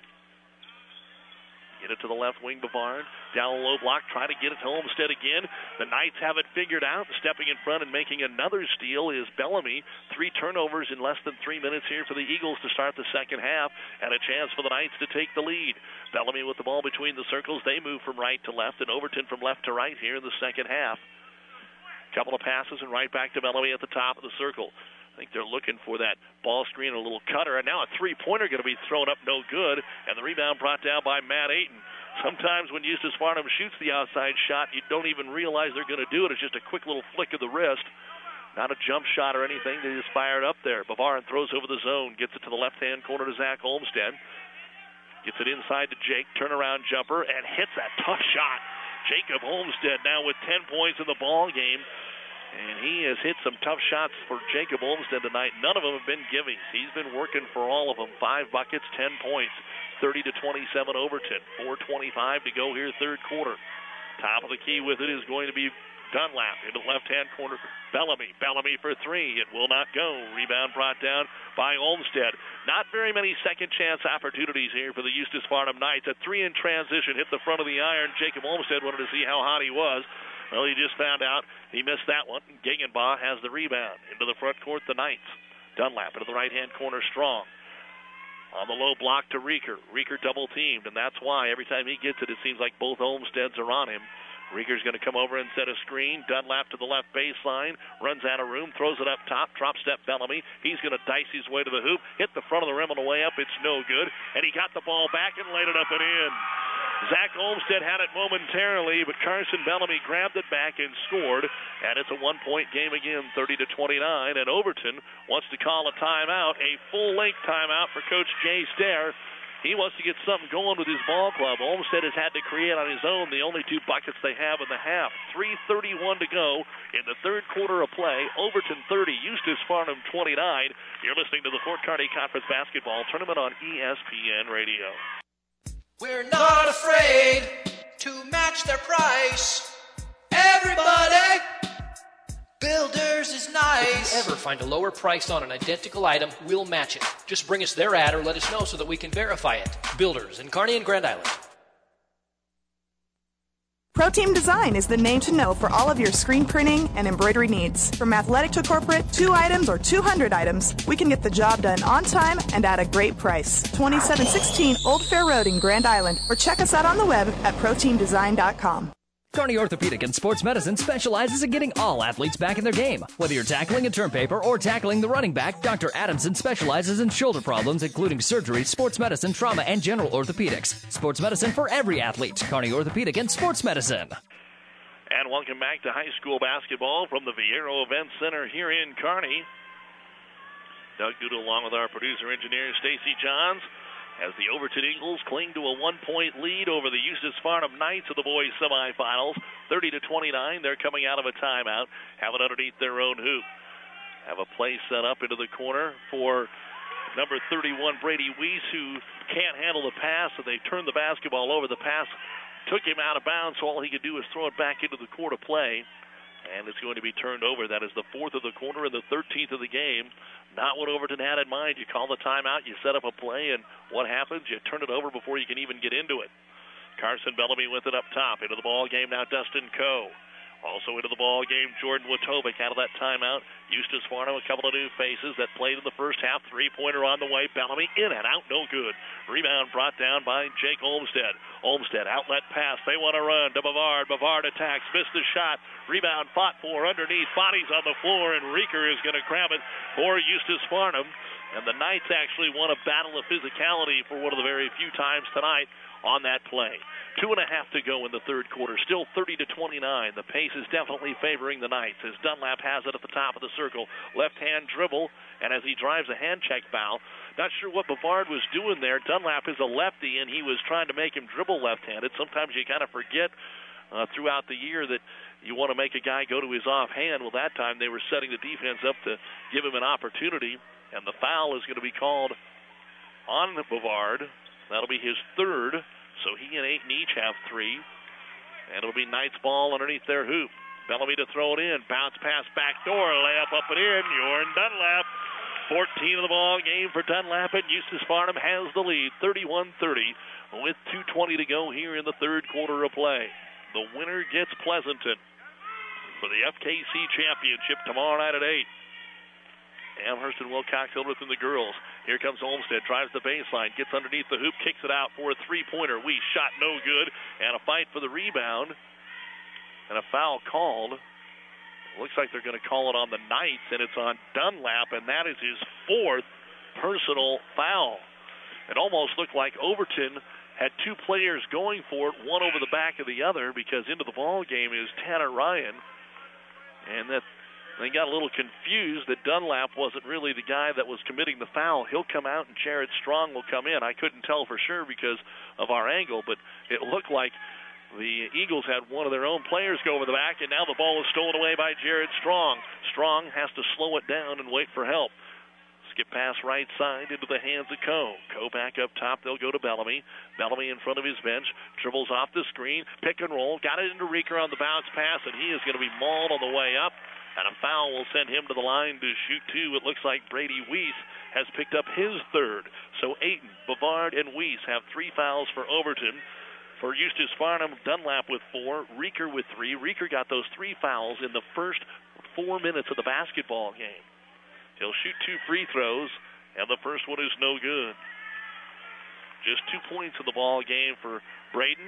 Get it to the left wing, Bavard. Down low block, try to get it to Olmstead again. The Knights have it figured out. Stepping in front and making another steal is Bellamy. 3 turnovers in less than 3 minutes here for the Eagles to start the second half, and a chance for the Knights to take the lead. Bellamy with the ball between the circles. They move from right to left, and Overton from left to right here in the second half. Couple of passes and right back to Bellamy at the top of the circle. I think they're looking for that ball screen, a little cutter, and now a three-pointer going to be thrown up, no good, and the rebound brought down by Matt Ayton. Sometimes when Eustis Farnham shoots the outside shot, you don't even realize they're going to do it. It's just a quick little flick of the wrist. Not a jump shot or anything. They just fired up there. Bavard throws over the zone, gets it to the left-hand corner to Zach Olmstead. Gets it inside to Jake, turnaround jumper, and hits that tough shot. Jacob Olmstead now with 10 points in the ball game. And he has hit some tough shots for Jacob Olmstead tonight. None of them have been givings. He's been working for all of them. 5 buckets, 10 points. 30-27 Overton. 4:25 to go here, third quarter. Top of the key with it is going to be Dunlap into the left-hand corner. Bellamy for 3. It will not go. Rebound brought down by Olmstead. Not very many second-chance opportunities here for the Eustis Farnham Knights. A 3 in transition hit the front of the iron. Jacob Olmstead wanted to see how hot he was. Well, he just found out he missed that one. Gegenbaugh has the rebound. Into the front court, the Knights. Dunlap into the right-hand corner, Strong. On the low block to Reeker. Reeker double-teamed, and that's why every time he gets it, it seems like both Olmsteads are on him. Reeker's going to come over and set a screen. Dunlap to the left baseline. Runs out of room. Throws it up top. Drop step Bellamy. He's going to dice his way to the hoop. Hit the front of the rim on the way up. It's no good. And he got the ball back and laid it up and in. Zach Olmstead had it momentarily, but Carson Bellamy grabbed it back and scored. And it's a 1-point game again, 30-29. And Overton wants to call a timeout, a full-length timeout for Coach Jay Stair. He wants to get something going with his ball club. Olmstead has had to create on his own the only 2 buckets they have in the half. 3:31 to go in the third quarter of play. Overton 30, Eustis Farnham 29. You're listening to the Fort Kearney Conference Basketball Tournament on ESPN Radio. We're not afraid to match their price. Everybody, Builders is nice. If you ever find a lower price on an identical item, we'll match it. Just bring us their ad or let us know so that we can verify it. Builders in Kearney and Grand Island. ProTeam Design is the name to know for all of your screen printing and embroidery needs. From athletic to corporate, 2 items or 200 items, we can get the job done on time and at a great price. 2716 Old Fair Road in Grand Island, or check us out on the web at ProTeamDesign.com. Kearney Orthopedic and Sports Medicine specializes in getting all athletes back in their game. Whether you're tackling a term paper or tackling the running back, Dr. Adamson specializes in shoulder problems, including surgery, sports medicine, trauma, and general orthopedics. Sports medicine for every athlete. Kearney Orthopedic and Sports Medicine. And welcome back to high school basketball from the Viero Event Center here in Kearney. Doug Duda along with our producer-engineer Stacy Johns. as the Overton Eagles cling to a 1-point lead over the Eustis Farnham Knights of the boys semifinals. 30-29. They're coming out of a timeout, have it underneath their own hoop. Have a play set up into the corner for number 31, Brady Weiss, who can't handle the pass, so they turned the basketball over. The pass took him out of bounds, so all he could do is throw it back into the court of play. And it's going to be turned over. That is the 4th of the quarter and the 13th of the game. Not what Overton had in mind. You call the timeout, you set up a play, and what happens? You turn it over before you can even get into it. Carson Bellamy with it up top. Into the ball game now, Dustin Coe. Also into the ball game, Jordan Watovic out of that timeout. Eustis Farnham, a couple of new faces that played in the first half. Three-pointer on the way. Bellamy in and out, no good. Rebound brought down by Jake Olmstead. Olmstead, outlet pass. They want to run to Bavard. Bavard attacks, missed the shot. Rebound fought for underneath. Bodies on the floor, and Reeker is going to grab it for Eustis Farnham. And the Knights actually won a battle of physicality for one of the very few times tonight on that play. 2.5 to go in the third quarter. Still 30-29. The pace is definitely favoring the Knights as Dunlap has it at the top of the circle. Left-hand dribble, and as he drives a hand-check foul, not sure what Bavard was doing there. Dunlap is a lefty, and he was trying to make him dribble left-handed. Sometimes you kind of forget throughout the year that you want to make a guy go to his offhand. Well, that time they were setting the defense up to give him an opportunity, and the foul is going to be called on Bavard. That'll be his third. So he and Ayton each have 3. And it'll be Knights ball underneath their hoop. Bellamy to throw it in. Bounce pass back door. Layup up and in. Jordan Dunlap. 14 of the ball game for Dunlap. And Eustis Farnham has the lead. 31-30 with 2:20 to go here in the third quarter of play. The winner gets Pleasanton for the FKC Championship tomorrow night at 8. Amherst and Wilcox Hildreth and the girls. Here comes Olmstead, drives the baseline, gets underneath the hoop, kicks it out for a three-pointer. Weiss shot no good, and a fight for the rebound. And a foul called. Looks like they're going to call it on the Knights, and it's on Dunlap, and that is his 4th personal foul. It almost looked like Overton had 2 players going for it, one over the back of the other, because into the ball game is Tanner Ryan. And that they got a little confused that Dunlap wasn't really the guy that was committing the foul. He'll come out and Jared Strong will come in. I couldn't tell for sure because of our angle, but it looked like the Eagles had one of their own players go over the back, and now the ball is stolen away by Jared Strong. Strong has to slow it down and wait for help. Skip pass right side into the hands of Coe. Coe back up top. They'll go to Bellamy. Bellamy in front of his bench. Dribbles off the screen. Pick and roll. Got it into Reeker on the bounce pass, and he is going to be mauled on the way up. And a foul will send him to the line to shoot 2. It looks like Brady Weiss has picked up his 3rd. So Ayton, Bavard, and Weiss have 3 fouls for Overton. For Eustis Farnham, Dunlap with 4, Reeker with 3. Reeker got those 3 fouls in the first 4 minutes of the basketball game. He'll shoot 2 free throws, and the first one is no good. Just 2 points in the ball game for Braden.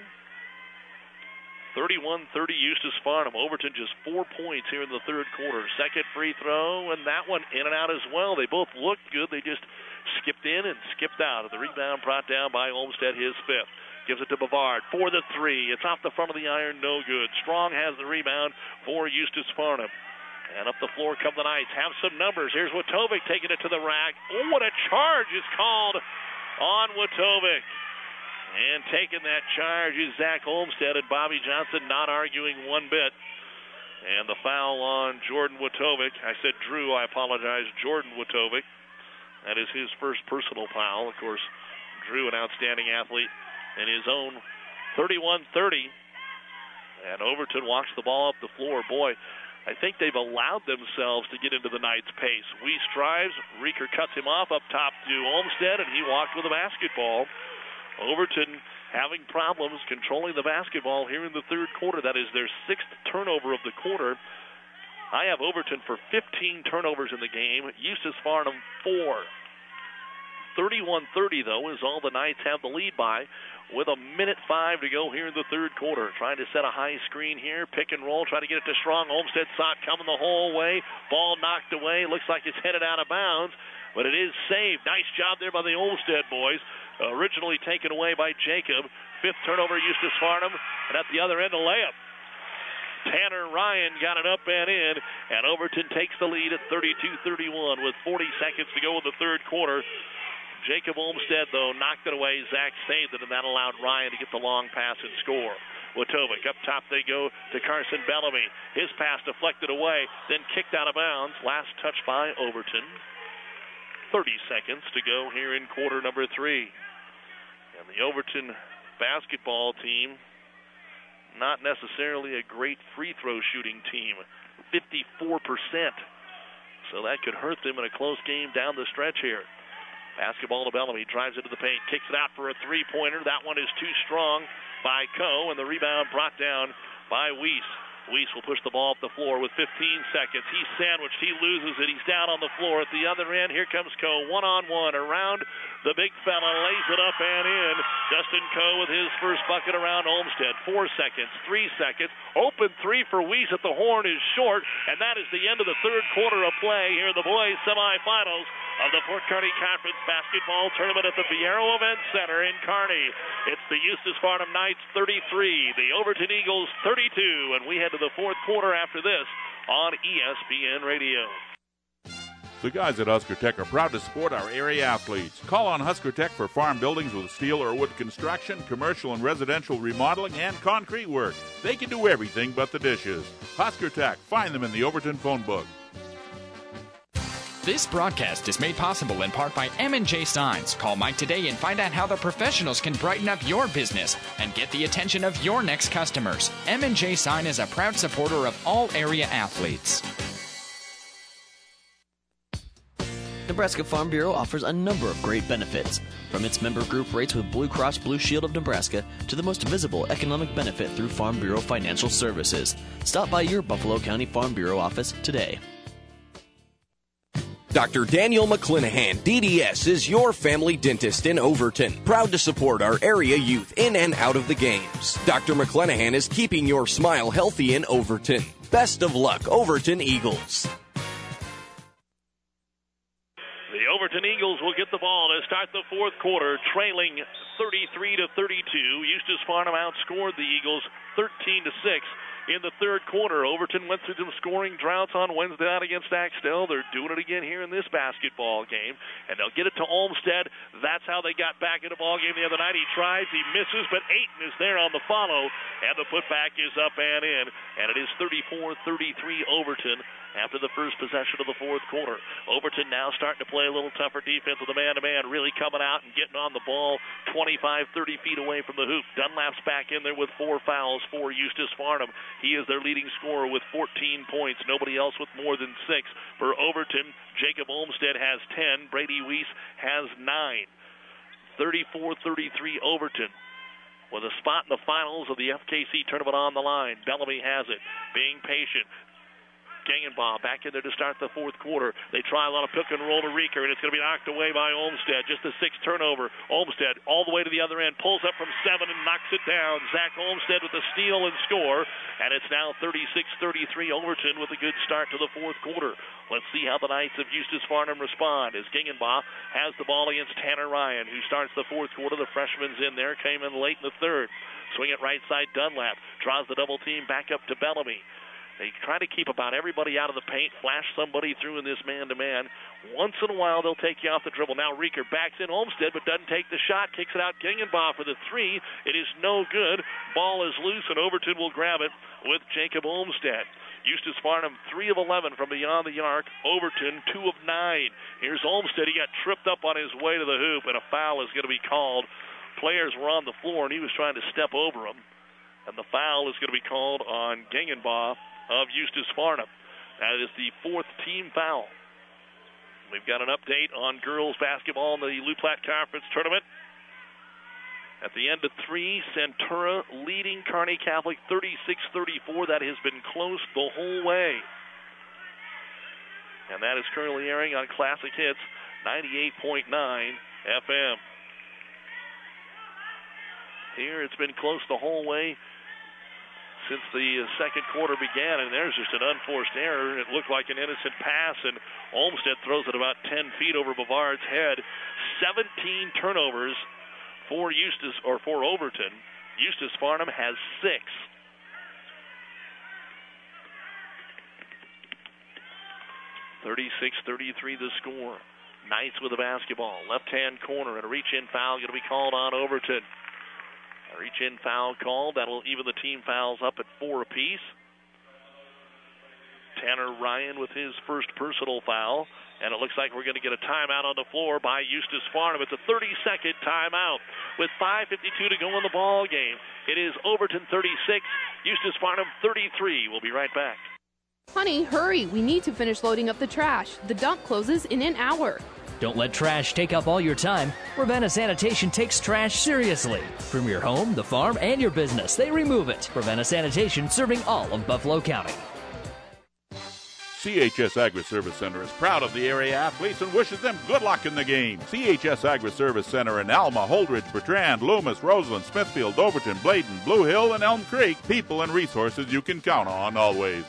31-30 Eustis Farnham. Overton just 4 points here in the third quarter. Second free throw, and that one in and out as well. They both looked good. They just skipped in and skipped out. The rebound brought down by Olmstead, his 5th. Gives it to Bavard for the 3. It's off the front of the iron, no good. Strong has the rebound for Eustis Farnham. And up the floor come the Knights. Have some numbers. Here's Watovic taking it to the rack. Oh, what a charge is called on Watovic. And taking that charge is Zach Olmstead, and Bobby Johnson not arguing one bit. And the foul on Jordan Watovic. I said Drew, I apologize. Jordan Watovic. That is his first personal foul. Of course, Drew, an outstanding athlete in his own. 31-30. And Overton walks the ball up the floor. Boy, I think they've allowed themselves to get into the Knights' pace. Weiss drives. Reeker cuts him off up top to Olmstead, and he walked with the basketball. Overton having problems controlling the basketball here in the third quarter. That is their 6th turnover of the quarter. I have Overton for 15 turnovers in the game. Eustis Farnham 4. 31-30, though, is all the Knights have the lead by with 1:05 to go here in the third quarter. Trying to set a high screen here. Pick and roll. Try to get it to Strong. Olmstead saw it coming the whole way. Ball knocked away. Looks like it's headed out of bounds, but it is saved. Nice job there by the Olmstead boys. Originally taken away by Jacob. 5th turnover, Eustis Farnham. And at the other end, a layup. Tanner Ryan got it up and in, and Overton takes the lead at 32-31 with 40 seconds to go in the third quarter. Jacob Olmstead, though, knocked it away. Zach saved it, and that allowed Ryan to get the long pass and score. Wojtovich, up top they go to Carson Bellamy. His pass deflected away, then kicked out of bounds. Last touch by Overton. 30 seconds to go here in quarter number 3. And the Overton basketball team, not necessarily a great free throw shooting team. 54%. So that could hurt them in a close game down the stretch here. Basketball to Bellamy, drives into the paint, kicks it out for a three-pointer. That one is too strong by Coe, and the rebound brought down by Weiss. Weiss will push the ball up the floor with 15 seconds. He's sandwiched. He loses it. He's down on the floor. At the other end, here comes Coe. One-on-one around the big fella. Lays it up and in. Justin Coe with his first bucket around Olmstead. 4 seconds. 3 seconds. Open three for Weiss at the horn is short. And that is the end of the third quarter of play here in the boys' semifinals of the Fort Kearney Conference Basketball Tournament at the Viero Event Center in Kearney. It's the Eustis Farnham Knights 33, the Overton Eagles 32, and we head to the fourth quarter after this on ESPN Radio. The guys at Husker Tech are proud to support our area athletes. Call on Husker Tech for farm buildings with steel or wood construction, commercial and residential remodeling, and concrete work. They can do everything but the dishes. Husker Tech, find them in the Overton phone book. This broadcast is made possible in part by M&J Signs. Call Mike today and find out how the professionals can brighten up your business and get the attention of your next customers. M&J Sign is a proud supporter of all area athletes. Nebraska Farm Bureau offers a number of great benefits. From its member group rates with Blue Cross Blue Shield of Nebraska to the most visible economic benefit through Farm Bureau Financial Services. Stop by your Buffalo County Farm Bureau office today. Dr. Daniel McClanahan, DDS, is your family dentist in Overton. Proud to support our area youth in and out of the games. Dr. McClanahan is keeping your smile healthy in Overton. Best of luck, Overton Eagles. The Overton Eagles will get the ball to start the fourth quarter, trailing 33-32. Eustis Farnham outscored the Eagles 13-6. In the third quarter, Overton went through some scoring droughts on Wednesday night against Axtell. They're doing it again here in this basketball game, and they'll get it to Olmstead. That's how they got back in the ball game the other night. He tries, he misses, but Ayton is there on the follow, and the putback is up and in, and it is 34-33 Overton after the first possession of the fourth quarter. Overton now starting to play a little tougher defense with the man-to-man, really coming out and getting on the ball 25-30 feet away from the hoop. Dunlap's back in there with 4 fouls for Eustis Farnham. He is their leading scorer with 14 points. Nobody else with more than 6. For Overton, Jacob Olmstead has 10. Brady Weiss has 9. 34-33 Overton, with a spot in the finals of the FKC tournament on the line. Bellamy has it, being patient. Gangenbaugh back in there to start the fourth quarter. They try a lot of pick and roll to Reeker, and it's going to be knocked away by Olmstead. Just a 6th turnover. Olmstead all the way to the other end, pulls up from 7 and knocks it down. Zach Olmstead with the steal and score, and it's now 36-33 Overton with a good start to the fourth quarter. Let's see how the Knights of Eustis Farnham respond as Gangenbaugh has the ball against Tanner Ryan, who starts the fourth quarter. The freshman's in there, came in late in the third. Swing it right side, Dunlap draws the double team back up to Bellamy. They try to keep about everybody out of the paint, flash somebody through in this man-to-man. Once in a while, they'll take you off the dribble. Now Reeker backs in Olmstead, but doesn't take the shot. Kicks it out. Gangenbaugh for the 3. It is no good. Ball is loose, and Overton will grab it with Jacob Olmstead. Eustis Farnham, 3 of 11 from beyond the arc. Overton, 2 of 9. Here's Olmstead. He got tripped up on his way to the hoop, and a foul is going to be called. Players were on the floor, and he was trying to step over them. And the foul is going to be called on Gangenbaugh of Eustis Farnham. That is the 4th team foul. We've got an update on girls basketball in the Loup Platte Conference Tournament. At the end of 3, Centura leading Kearney Catholic 36-34. That has been close the whole way. And that is currently airing on Classic Hits 98.9 FM. Here it's been close the whole way since the second quarter began, and there's just an unforced error. It looked like an innocent pass, and Olmstead throws it about 10 feet over Bavard's head. 17 turnovers for Overton. Eustis Farnham has 6. (36-33) the score. Knights with the basketball. Left-hand corner, and a reach-in foul going to be called on Overton. A reach-in foul called. That'll even the team fouls up at 4 apiece. Tanner Ryan with his first personal foul. And it looks like we're going to get a timeout on the floor by Eustis Farnham. It's a 30-second timeout with 5:52 to go in the ball game. It is Overton 36, Eustis Farnham 33. We'll be right back. Honey, hurry. We need to finish loading up the trash. The dump closes in an hour. Don't let trash take up all your time. Ravenna Sanitation takes trash seriously. From your home, the farm, and your business, they remove it. Ravenna Sanitation, serving all of Buffalo County. CHS Agri-Service Center is proud of the area athletes and wishes them good luck in the game. CHS Agri-Service Center in Alma, Holdridge, Bertrand, Loomis, Roseland, Smithfield, Overton, Bladen, Blue Hill, and Elm Creek. People and resources you can count on always.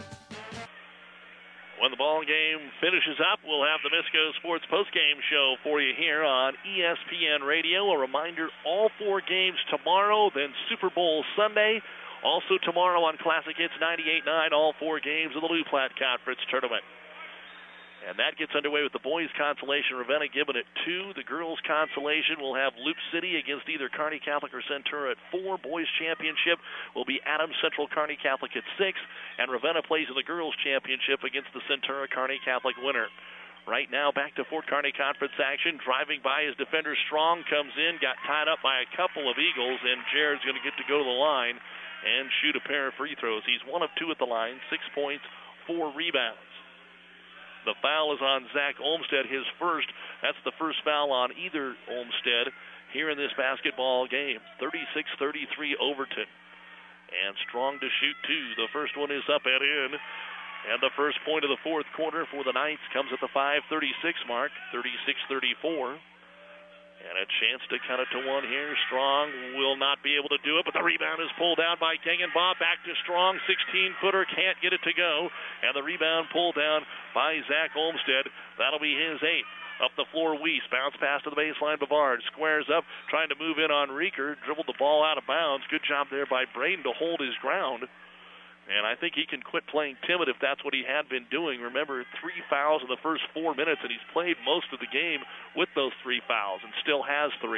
When the ball game finishes up, we'll have the Misco Sports postgame show for you here on ESPN Radio. A reminder, all 4 games tomorrow, then Super Bowl Sunday. Also tomorrow on Classic Hits 98.9, all 4 games of the Lou Platte Conference Tournament. And that gets underway with the boys' consolation, Ravenna giving it 2. The girls' consolation will have Loop City against either Kearney Catholic or Centura at 4. Boys' championship will be Adams Central Kearney Catholic at 6. And Ravenna plays in the girls' championship against the Centura Kearney Catholic winner. Right now, back to Fort Kearney Conference action. Driving by his defender, Strong, comes in, got tied up by a couple of Eagles, and Jared's going to get to go to the line and shoot a pair of free throws. He's 1 of 2 at the line, 6 points, 4 rebounds. The foul is on Zach Olmstead, his first. That's the first foul on either Olmstead here in this basketball game. 36-33 Overton. And Strong to shoot 2. The first one is up and in. And the first point of the fourth quarter for the Knights comes at the 5:36 mark, 36-34. And a chance to cut it to 1 here. Strong will not be able to do it, but the rebound is pulled down by Gengenbaugh. Back to Strong, 16-footer, can't get it to go. And the rebound pulled down by Zach Olmstead. That'll be his 8th. Up the floor, Weiss. Bounce pass to the baseline, Bavard. Squares up, trying to move in on Reeker. Dribbled the ball out of bounds. Good job there by Braden to hold his ground. And I think he can quit playing timid if that's what he had been doing. Remember, 3 fouls in the first 4 minutes, and he's played most of the game with those 3 fouls and still has 3.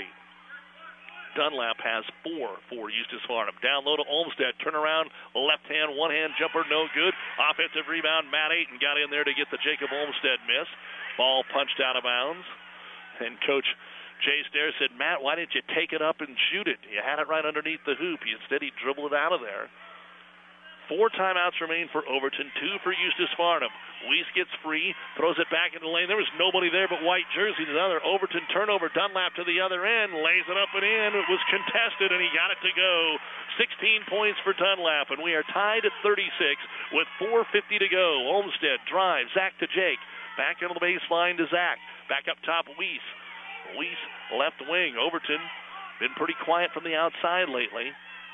Dunlap has 4 for Eustis Farnham. Down low to Olmstead. Turnaround, left-hand, one-hand jumper, no good. Offensive rebound, Matt Ayton got in there to get the Jacob Olmstead miss. Ball punched out of bounds. And Coach Jay Stair said, Matt, why didn't you take it up and shoot it? You had it right underneath the hoop. Instead, he dribbled it out of there. 4 timeouts remain for Overton, 2 for Eustis Farnham. Weiss gets free, throws it back into the lane. There was nobody there but white jerseys. Another Overton turnover. Dunlap to the other end, lays it up and in. It was contested, and he got it to go. 16 points for Dunlap, and we are tied at 36 with 4:50 to go. Olmstead drives, Zach to Jake. Back into the baseline to Zach. Back up top, Weiss. Weiss, left wing. Overton been pretty quiet from the outside lately.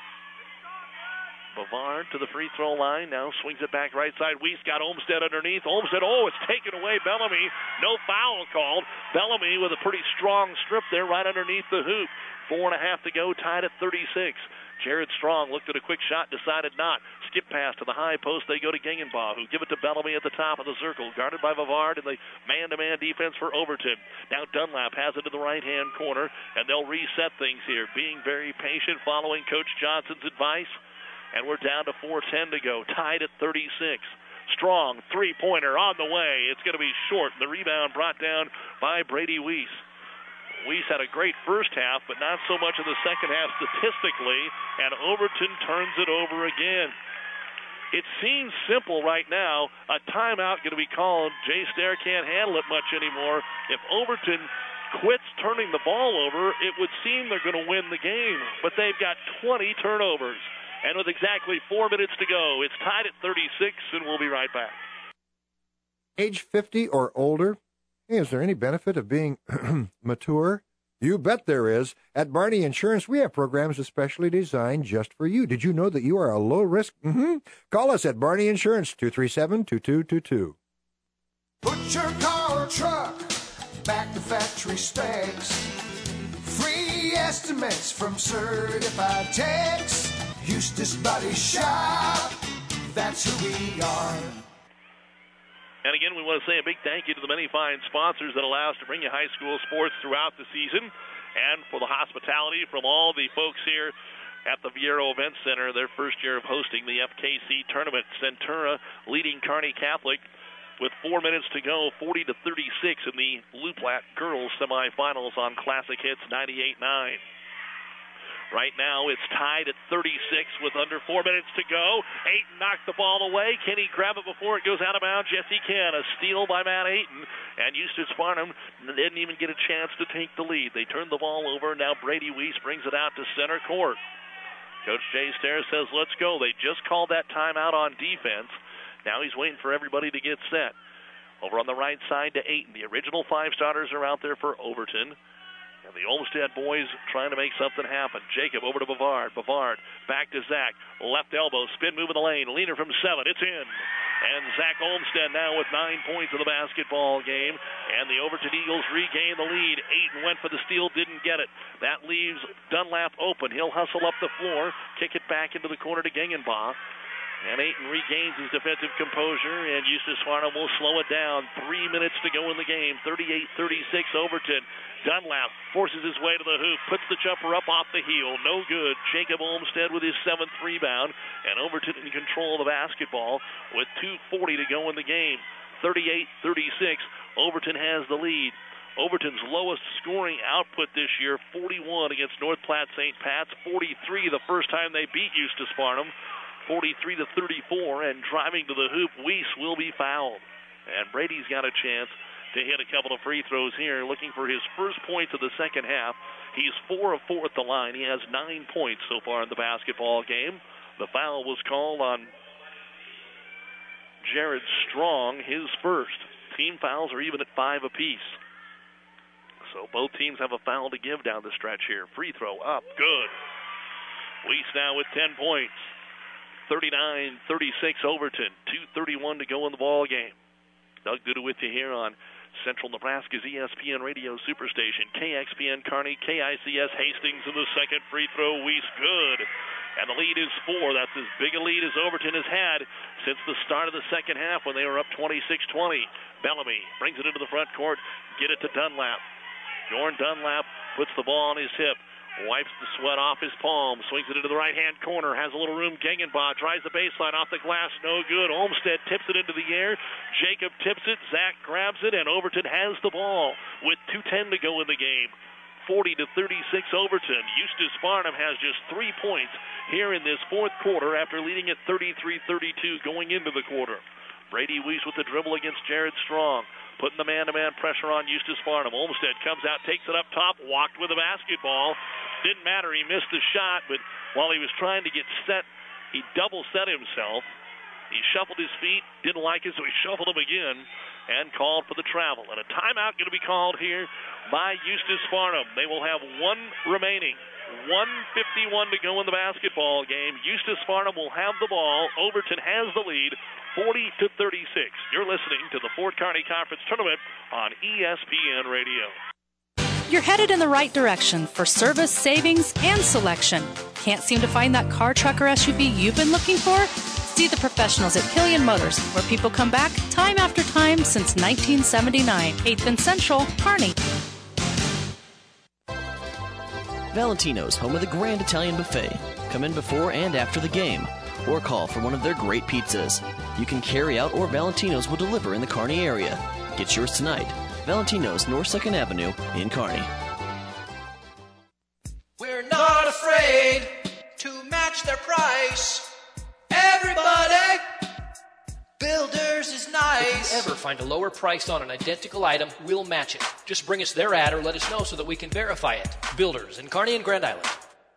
Bavard to the free throw line. Now swings it back right side. Weiss got Olmstead underneath. Olmstead, it's taken away. Bellamy, no foul called. Bellamy with a pretty strong strip there right underneath the hoop. 4.5 to go, tied at 36. Jared Strong looked at a quick shot, decided not. Skip pass to the high post. They go to Gengenbaugh, who give it to Bellamy at the top of the circle. Guarded by Bavard in the man-to-man defense for Overton. Now Dunlap has it in the right-hand corner, and they'll reset things here. Being very patient, following Coach Johnson's advice. And we're down to 4:10 to go, tied at 36. Strong, three-pointer on the way. It's going to be short. The rebound brought down by Brady Weiss. Weiss had a great first half, but not so much in the second half statistically, and Overton turns it over again. It seems simple right now. A timeout going to be called. Jay Stair can't handle it much anymore. If Overton quits turning the ball over, it would seem they're going to win the game, but they've got 20 turnovers. And with exactly 4 minutes to go, it's tied at 36, and we'll be right back. Age 50 or older? Hey, is there any benefit of being mature? You bet there is. At Barney Insurance, we have programs especially designed just for you. Did you know that you are a low risk? Call us at Barney Insurance, 237-2222. Put your car or truck back to factory specs. Free estimates from certified techs. Eustis Body Shop, that's who we are. And again, we want to say a big thank you to the many fine sponsors that allow us to bring you high school sports throughout the season, and for the hospitality from all the folks here at the Viero Event Center, their first year of hosting the FKC tournament. Centura leading Kearney Catholic with 4 minutes to go, 40-36 in the Blue Platte girls semifinals on Classic Hits 98.9. Right now, it's tied at 36 with under 4 minutes to go. Ayton knocked the ball away. Can he grab it before it goes out of bounds? Yes, he can. A steal by Matt Ayton. And Eustace Farnham didn't even get a chance to take the lead. They turned the ball over. Now Brady Weiss brings it out to center court. Coach Jay Stair says, let's go. They just called that timeout on defense. Now he's waiting for everybody to get set. Over on the right side to Ayton. The original 5 starters are out there for Overton. And the Olmsted boys trying to make something happen. Jacob over to Bavard. Bavard back to Zach. Left elbow. Spin move in the lane. Leaner from 7. It's in. And Zach Olmsted now with 9 points in the basketball game. And the Overton Eagles regain the lead. Ayton went for the steal. Didn't get it. That leaves Dunlap open. He'll hustle up the floor. Kick it back into the corner to Gengenbaugh. And Ayton regains his defensive composure, and Eustace Farnham will slow it down. 3 minutes to go in the game. 38-36 Overton. Dunlap forces his way to the hoop, puts the jumper up off the heel. No good. Jacob Olmsted with his 7th rebound, and Overton in control of the basketball with 2:40 to go in the game. 38-36. Overton has the lead. Overton's lowest scoring output this year, 41 against North Platte St. Pat's, 43 the first time they beat Eustace Farnham. 43-34, and driving to the hoop, Weiss will be fouled. And Brady's got a chance to hit a couple of free throws here, looking for his first points of the second half. He's 4 of 4 at the line. He has 9 points so far in the basketball game. The foul was called on Jared Strong, his first. Team fouls are even at 5 apiece. So both teams have a foul to give down the stretch here. Free throw up, good. Weiss now with 10 points. 39-36 Overton. 2:31 to go in the ball game. Doug Duda with you here on Central Nebraska's ESPN Radio Superstation. KXPN Kearney, KICS Hastings in the second free throw. Weiss good. And the lead is 4. That's as big a lead as Overton has had since the start of the second half when they were up 26-20. Bellamy brings it into the front court. Get it to Dunlap. Jordan Dunlap puts the ball on his hip. Wipes the sweat off his palm, swings it into the right-hand corner, has a little room. Gengenbaugh tries the baseline off the glass, no good. Olmsted tips it into the air. Jacob tips it, Zach grabs it, and Overton has the ball with 2:10 to go in the game. 40-36 Overton. Eustace Farnham has just 3 points here in this fourth quarter after leading at 33-32 going into the quarter. Brady Weiss with the dribble against Jared Strong. Putting the man-to-man pressure on Eustace Farnham. Olmsted comes out, takes it up top, walked with the basketball. Didn't matter, he missed the shot, but while he was trying to get set, he double set himself. He shuffled his feet, didn't like it, so he shuffled them again and called for the travel. And a timeout going to be called here by Eustace Farnham. They will have 1 remaining. 1:51 to go in the basketball game. Eustace Farnham will have the ball. Overton has the lead, 40-36. You're listening to the Fort Kearney Conference Tournament on ESPN Radio. You're headed in the right direction for service, savings, and selection. Can't seem to find that car, truck, or SUV you've been looking for? See the professionals at Killian Motors, where people come back time after time since 1979. 8th and Central, Kearney. Valentino's, home of the Grand Italian Buffet. Come in before and after the game, or call for one of their great pizzas. You can carry out, or Valentino's will deliver in the Kearney area. Get yours tonight. Valentino's, North 2nd Avenue in Kearney. We're not afraid to match their price. Everybody, Builders is nice. If you ever find a lower price on an identical item, we'll match it. Just bring us their ad or let us know so that we can verify it. Builders in Kearney and Grand Island.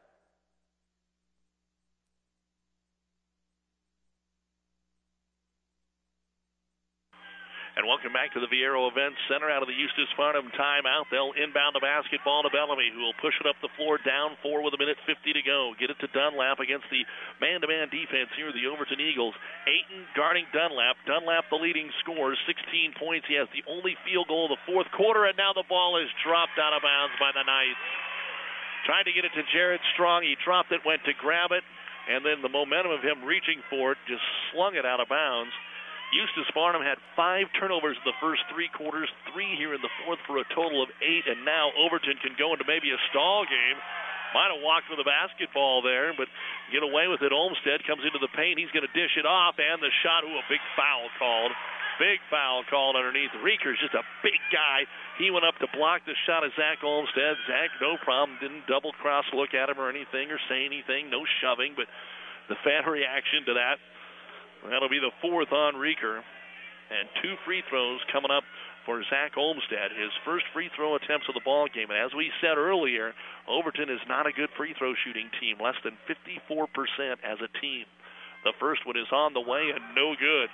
And welcome back to the Viero Events Center out of the Eustace Farnham timeout. They'll inbound the basketball to Bellamy, who will push it up the floor, down 4 with 1:50 to go. Get it to Dunlap against the man-to-man defense here, the Overton Eagles. Ayton guarding Dunlap. Dunlap the leading scorer, 16 points. He has the only field goal of the fourth quarter, and now the ball is dropped out of bounds by the Knights. Trying to get it to Jared Strong. He dropped it, went to grab it, and then the momentum of him reaching for it just slung it out of bounds. Eustis Farnham had 5 turnovers in the first 3 quarters, 3 here in the fourth for a total of 8, and now Overton can go into maybe a stall game. Might have walked with the basketball there, but get away with it. Olmsted comes into the paint. He's going to dish it off, and the shot, a big foul called. Big foul called underneath. Reeker's just a big guy. He went up to block the shot of Zach Olmsted. Zach, no problem, didn't double-cross look at him or anything or say anything. No shoving, but the fan reaction to that. That'll be the 4th on Reeker. And 2 free throws coming up for Zach Olmsted. His first free throw attempts of the ball game. And as we said earlier, Overton is not a good free throw shooting team. Less than 54% as a team. The first one is on the way and no good.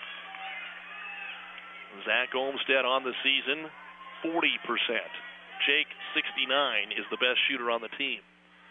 Zach Olmsted on the season, 40%. Jake, 69, is the best shooter on the team.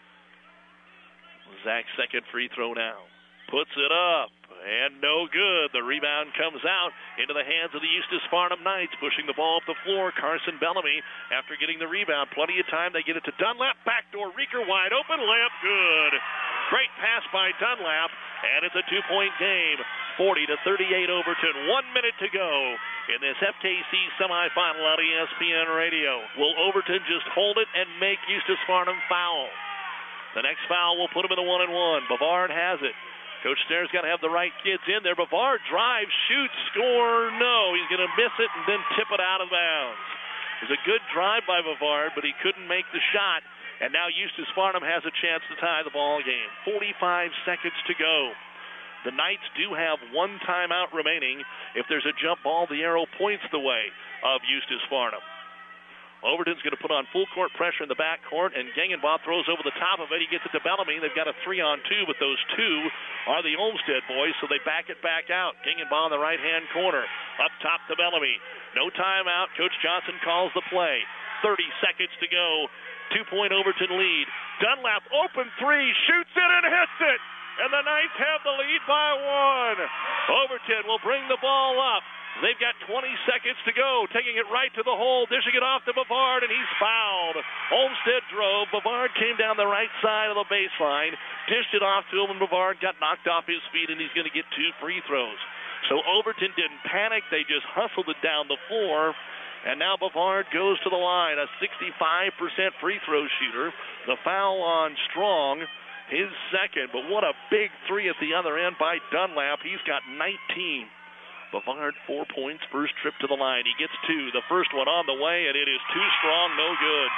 Zach's second free throw now. Puts it up, and no good. The rebound comes out into the hands of the Eustis Farnham Knights, pushing the ball up the floor. Carson Bellamy, after getting the rebound, plenty of time. They get it to Dunlap. Backdoor Reeker wide open. Layup good. Great pass by Dunlap, and it's a 2-point game. 40-38 Overton. 1 minute to go in this FKC semifinal on ESPN Radio. Will Overton just hold it and make Eustis Farnham foul? The next foul will put him in a 1-and-1. Bavard has it. Coach Stairs got to have the right kids in there. Bavard drives, shoots, score. No, he's going to miss it and then tip it out of bounds. It was a good drive by Bavard, but he couldn't make the shot. And now Eustis Farnham has a chance to tie the ball game. 45 seconds to go. The Knights do have 1 timeout remaining. If there's a jump ball, the arrow points the way of Eustis Farnham. Overton's going to put on full court pressure in the backcourt, and Gengenbaugh throws over the top of it. He gets it to Bellamy. They've got a 3-on-2, but those 2 are the Olmsted boys, so they back it back out. Gengenbaugh in the right-hand corner. Up top to Bellamy. No timeout. Coach Johnson calls the play. 30 seconds to go. 2-point Overton lead. Dunlap, open 3, shoots it and hits it. And the Knights have the lead by 1. Overton will bring the ball up. They've got 20 seconds to go, taking it right to the hole, dishing it off to Bavard, and he's fouled. Olmsted drove. Bavard came down the right side of the baseline, dished it off to him, and Bavard got knocked off his feet, and he's going to get 2 free throws. So Overton didn't panic. They just hustled it down the floor, and now Bavard goes to the line, a 65% free throw shooter. The foul on Strong, his second, but what a big 3 at the other end by Dunlap. He's got 19. Bavard, 4 points, first trip to the line. He gets 2. The first one on the way, and it is too strong, no good.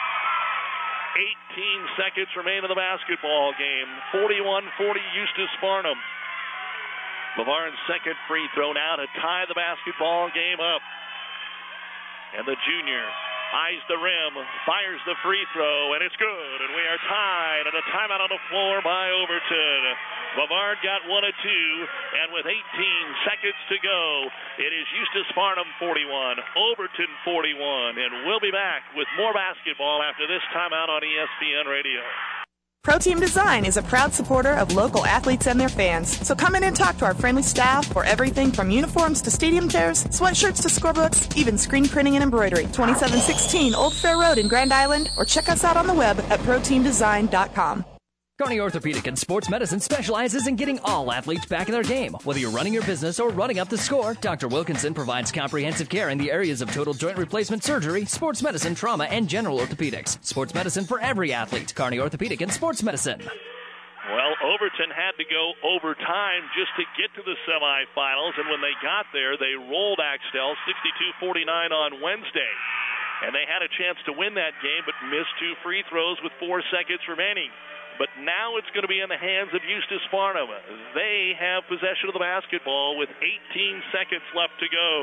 18 seconds remain in the basketball game. 41-40, Eustis Farnham. Bavard's second free throw now to tie the basketball game up. And the junior eyes the rim, fires the free throw, and it's good. And we are tied, and a timeout on the floor by Overton. Bavard got 1 of 2, and with 18 seconds to go, it is Eustis Farnham 41, Overton 41, and we'll be back with more basketball after this timeout on ESPN Radio. Pro Team Design is a proud supporter of local athletes and their fans. So come in and talk to our friendly staff for everything from uniforms to stadium chairs, sweatshirts to scorebooks, even screen printing and embroidery. 2716 Old Fair Road in Grand Island, or check us out on the web at proteamdesign.com. Kearney Orthopedic and Sports Medicine specializes in getting all athletes back in their game. Whether you're running your business or running up the score, Dr. Wilkinson provides comprehensive care in the areas of total joint replacement surgery, sports medicine, trauma, and general orthopedics. Sports medicine for every athlete. Kearney Orthopedic and Sports Medicine. Well, Overton had to go overtime just to get to the semifinals, and when they got there, they rolled Axtell 62-49 on Wednesday. And they had a chance to win that game, but missed 2 free throws with 4 seconds remaining. But now it's going to be in the hands of Eustis Farnham. They have possession of the basketball with 18 seconds left to go.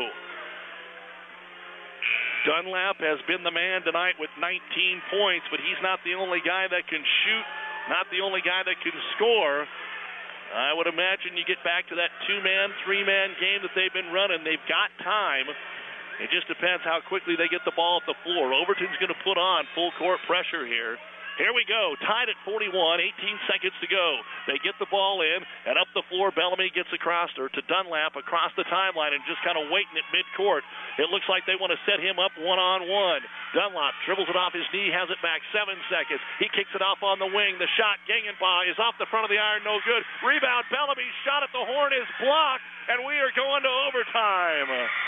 Dunlap has been the man tonight with 19 points, but he's not the only guy that can shoot, not the only guy that can score. I would imagine you get back to that 2-man, 3-man game that they've been running. They've got time. It just depends how quickly they get the ball at the floor. Overton's going to put on full court pressure here. Here we go, tied at 41, 18 seconds to go. They get the ball in, and up the floor, Bellamy gets across, or to Dunlap, across the timeline, and just kind of waiting at midcourt. It looks like they want to set him up one-on-one. Dunlap dribbles it off his knee, has it back, 7 seconds. He kicks it off on the wing. The shot, Gangenbaugh, is off the front of the iron, no good. Rebound, Bellamy's shot at the horn is blocked, and we are going to overtime.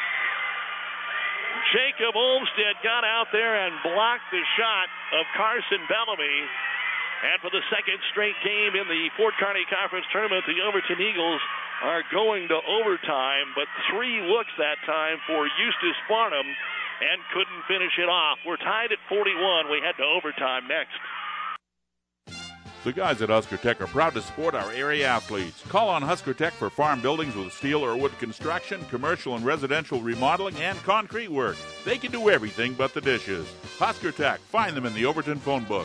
Jacob Olmstead got out there and blocked the shot of Carson Bellamy. And for the second straight game in the Fort Kearney Conference Tournament, the Overton Eagles are going to overtime, but 3 looks that time for Eustis Farnham and couldn't finish it off. We're tied at 41. We head to overtime next. The guys at Husker Tech are proud to support our area athletes. Call on Husker Tech for farm buildings with steel or wood construction, commercial and residential remodeling, and concrete work. They can do everything but the dishes. Husker Tech. Find them in the Overton phone book.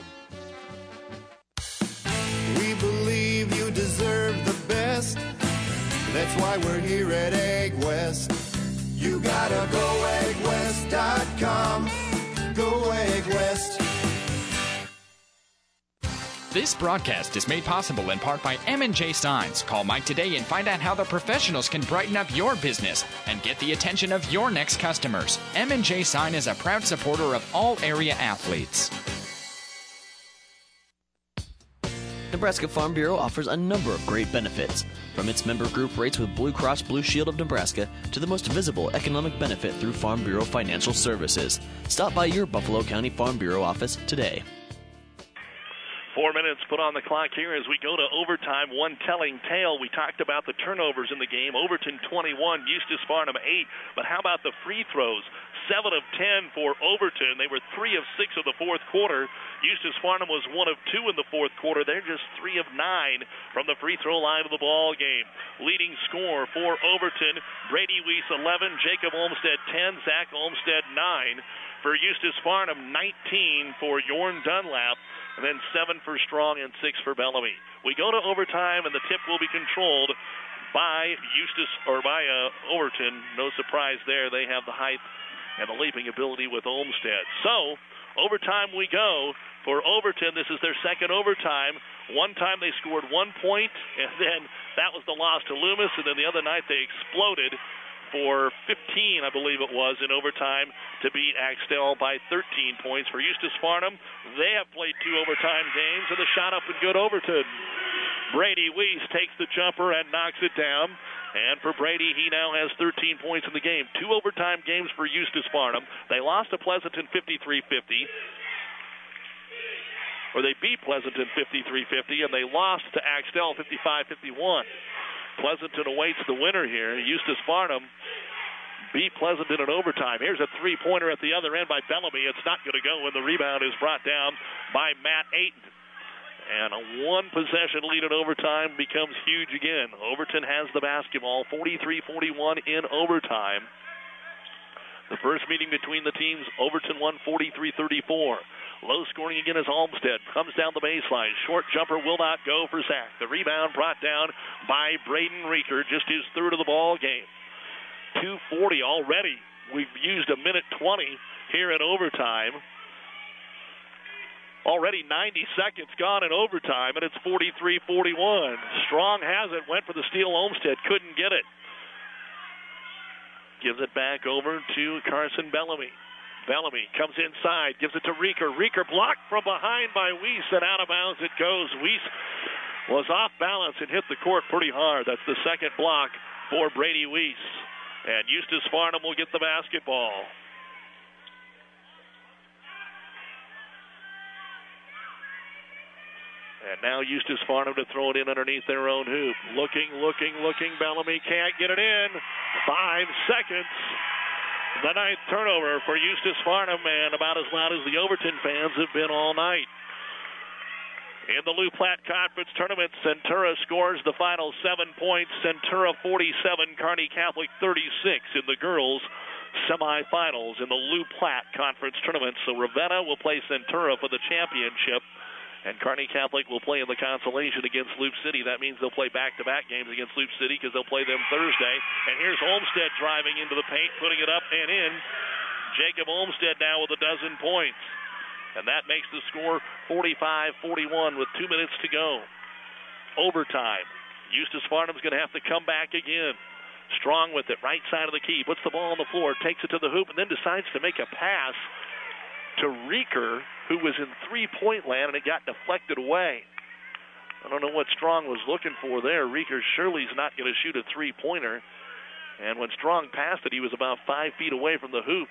We believe you deserve the best. That's why we're here at Egg West. You gotta go eggwest.com. Go Egg West. This broadcast is made possible in part by M&J Signs. Call Mike today and find out how the professionals can brighten up your business and get the attention of your next customers. M&J Sign is a proud supporter of all area athletes. Nebraska Farm Bureau offers a number of great benefits, from its member group rates with Blue Cross Blue Shield of Nebraska to the most visible economic benefit through Farm Bureau Financial Services. Stop by your Buffalo County Farm Bureau office today. 4 minutes put on the clock here as we go to overtime. One telling tale. We talked about the turnovers in the game. Overton 21, Eustis Farnham 8. But how about the free throws? 7 of 10 for Overton. They were 3 of 6 of the fourth quarter. Eustis Farnham was 1 of 2 in the fourth quarter. They're just 3 of 9 from the free throw line of the ball game. Leading scorer for Overton, Brady Weiss 11, Jacob Olmstead 10, Zach Olmstead 9. For Eustis Farnham, 19 for Jorn Dunlap. And then 7 for Strong and 6 for Bellamy. We go to overtime, and the tip will be controlled by Overton. No surprise there. They have the height and the leaping ability with Olmstead. So, overtime we go. For Overton, this is their second overtime. One time they scored 1 point, and then that was the loss to Loomis. And then the other night they exploded for 15, I believe it was, in overtime to beat Axtell by 13 points. For Eustis Farnham, they have played 2 overtime games, and the shot up and good Overton. Brady Weiss takes the jumper and knocks it down. And for Brady, he now has 13 points in the game. 2 overtime games for Eustis Farnham. They lost to Pleasanton 53-50. Or they beat Pleasanton 53-50, and they lost to Axtell 55-51. Pleasanton awaits the winner here. Eustis Farnham beat Pleasanton in overtime. Here's a three-pointer at the other end by Bellamy. It's not going to go, and the rebound is brought down by Matt Ayton. And a one-possession lead in overtime becomes huge again. Overton has the basketball, 43-41 in overtime. The first meeting between the teams, Overton won 43-34. Low scoring again as Olmstead comes down the baseline. Short jumper will not go for Zach. The rebound brought down by Braden Reeker, just his third of the ball game. 2:40 already. We've used a minute 20 here in overtime. Already 90 seconds gone in overtime, and it's 43-41. Strong has it, went for the steal. Olmstead couldn't get it. Gives it back over to Carson Bellamy. Bellamy comes inside, gives it to Reeker. Reeker blocked from behind by Weiss, and out of bounds it goes. Weiss was off balance and hit the court pretty hard. That's the second block for Brady Weiss. And Eustis Farnham will get the basketball. And now Eustis Farnham to throw it in underneath their own hoop. Looking. Bellamy can't get it in. 5 seconds. The ninth turnover for Eustis Farnham, and about as loud as the Overton fans have been all night. In the Lou Platte Conference Tournament, Centura scores the final 7 points. Centura 47, Kearney Catholic 36 in the girls' semifinals in the Lou Platte Conference Tournament. So Ravenna will play Centura for the championship, and Kearney Catholic will play in the consolation against Loop City. That means they'll play back-to-back games against Loop City because they'll play them Thursday. And here's Olmstead driving into the paint, putting it up and in. Jacob Olmstead now with 12 points. And that makes the score 45-41 with 2 minutes to go. Overtime. Eustis Farnham's going to have to come back again. Strong with it, right side of the key. Puts the ball on the floor, takes it to the hoop, and then decides to make a pass to Reeker, who was in three-point land, and it got deflected away. I don't know what Strong was looking for there. Reeker surely's not going to shoot a three-pointer. And when Strong passed it, he was about 5 feet away from the hoop.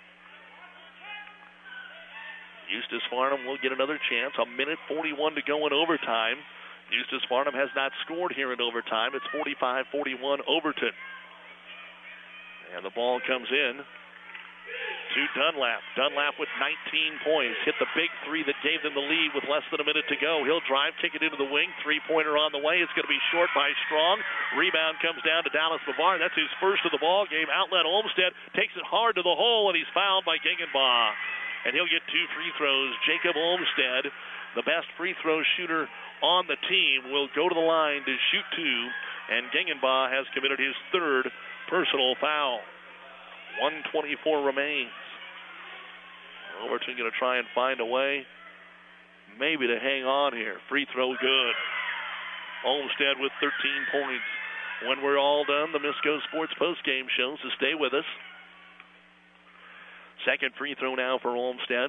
Eustis Farnham will get another chance. 1:41 to go in overtime. Eustis Farnham has not scored here in overtime. It's 45-41 Overton. And the ball comes in to Dunlap. Dunlap with 19 points. Hit the big three that gave them the lead with less than a minute to go. He'll drive, kick it into the wing. Three-pointer on the way. It's going to be short by Strong. Rebound comes down to Dallas Bavard. That's his first of the ball game. Outlet Olmstead takes it hard to the hole, and he's fouled by Gingenbaugh. And he'll get 2 free throws. Jacob Olmstead, the best free throw shooter on the team, will go to the line to shoot 2. And Gingenbaugh has committed his third personal foul. 1:24 remains. Overton going to try and find a way maybe to hang on here. Free throw good. Olmstead with 13 points. When we're all done, the Misco Sports postgame show, so stay with us. Second free throw now for Olmstead.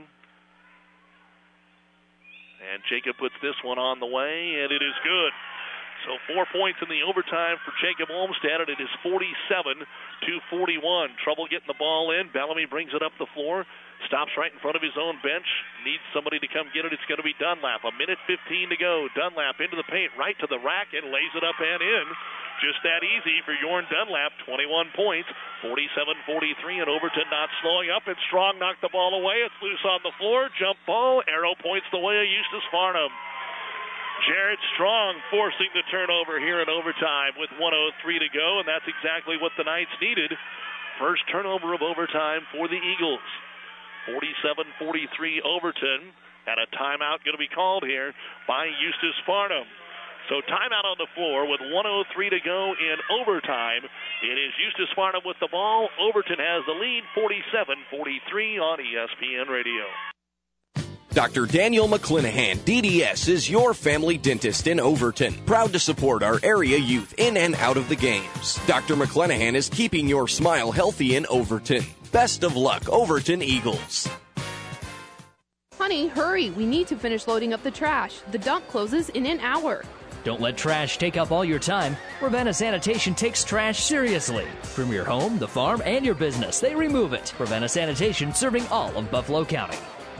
And Jacob puts this one on the way, and it is good. So 4 points in the overtime for Jacob Olmstead, and it is 47-41. Trouble getting the ball in. Bellamy brings it up the floor. Stops right in front of his own bench. Needs somebody to come get it. It's going to be Dunlap. 1:15 to go. Dunlap into the paint, right to the rack, and lays it up and in. Just that easy for Jorn Dunlap. 21 points. 47-43, and Overton not slowing up. And Strong knocked the ball away. It's loose on the floor. Jump ball. Arrow points the way of Eustis Farnham. Jared Strong forcing the turnover here in overtime with 1:03 to go, and that's exactly what the Knights needed. First turnover of overtime for the Eagles. 47-43 Overton, and a timeout going to be called here by Eustis Farnham. So timeout on the floor with 1:03 to go in overtime. It is Eustis Farnham with the ball. Overton has the lead, 47-43 on ESPN Radio. Dr. Daniel McClanahan, DDS, is your family dentist in Overton. Proud to support our area youth in and out of the games. Dr. McClanahan is keeping your smile healthy in Overton. Best of luck, Overton Eagles. Honey, hurry. We need to finish loading up the trash. The dump closes in an hour. Don't let trash take up all your time. Ravenna Sanitation takes trash seriously. From your home, the farm, and your business, they remove it. Ravenna Sanitation, serving all of Buffalo County.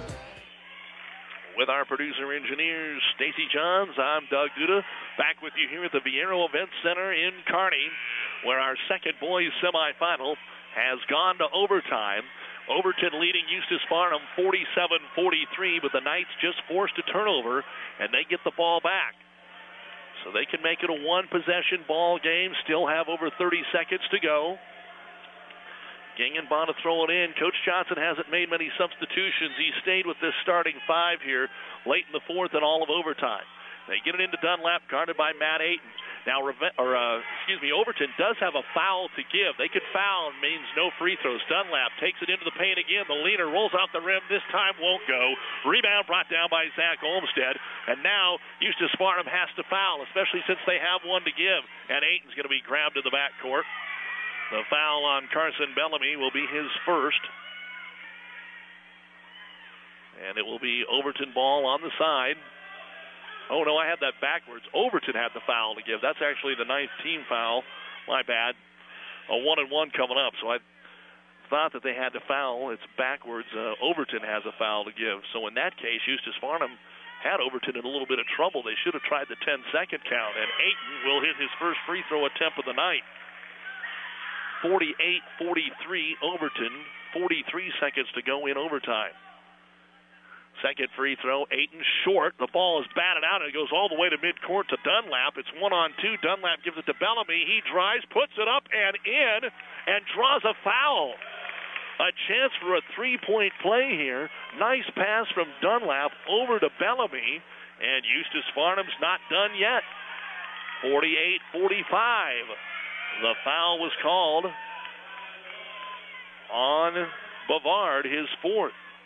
With our producer-engineers, Stacy Johns, I'm Doug Duda, back with you here at the Viero Event Center in Kearney, where our second boys semifinal has gone to overtime. Overton leading Eustis Farnham 47-43, but the Knights just forced a turnover, and they get the ball back. So they can make it a one-possession ball game, still have over 30 seconds to go. Gingenbaugh to throw it in. Coach Johnson hasn't made many substitutions. He stayed with this starting 5 here late in the fourth and all of overtime. They get it into Dunlap, guarded by Matt Ayton. Now, Overton does have a foul to give. They could foul, means no free throws. Dunlap takes it into the paint again. The leader rolls out the rim. This time won't go. Rebound brought down by Zach Olmstead. And now Eustis Farnham has to foul, especially since they have one to give. And Ayton's going to be grabbed in the backcourt. The foul on Carson Bellamy will be his first. And it will be Overton ball on the side. Oh, no, I had that backwards. Overton had the foul to give. That's actually the ninth team foul. My bad. A 1-and-1 coming up. So I thought that they had to foul. It's backwards. Overton has a foul to give. So in that case, Eustis Farnham had Overton in a little bit of trouble. They should have tried the 10-second count. And Ayton will hit his first free throw attempt of the night. 48-43 Overton. 43 seconds to go in overtime. Second free throw, Ayton short. The ball is batted out, and it goes all the way to midcourt to Dunlap. It's 1-on-2. Dunlap gives it to Bellamy. He drives, puts it up and in, and draws a foul. A chance for a three-point play here. Nice pass from Dunlap over to Bellamy, and Eustis Farnham's not done yet. 48-45. The foul was called on Bavard, his fourth.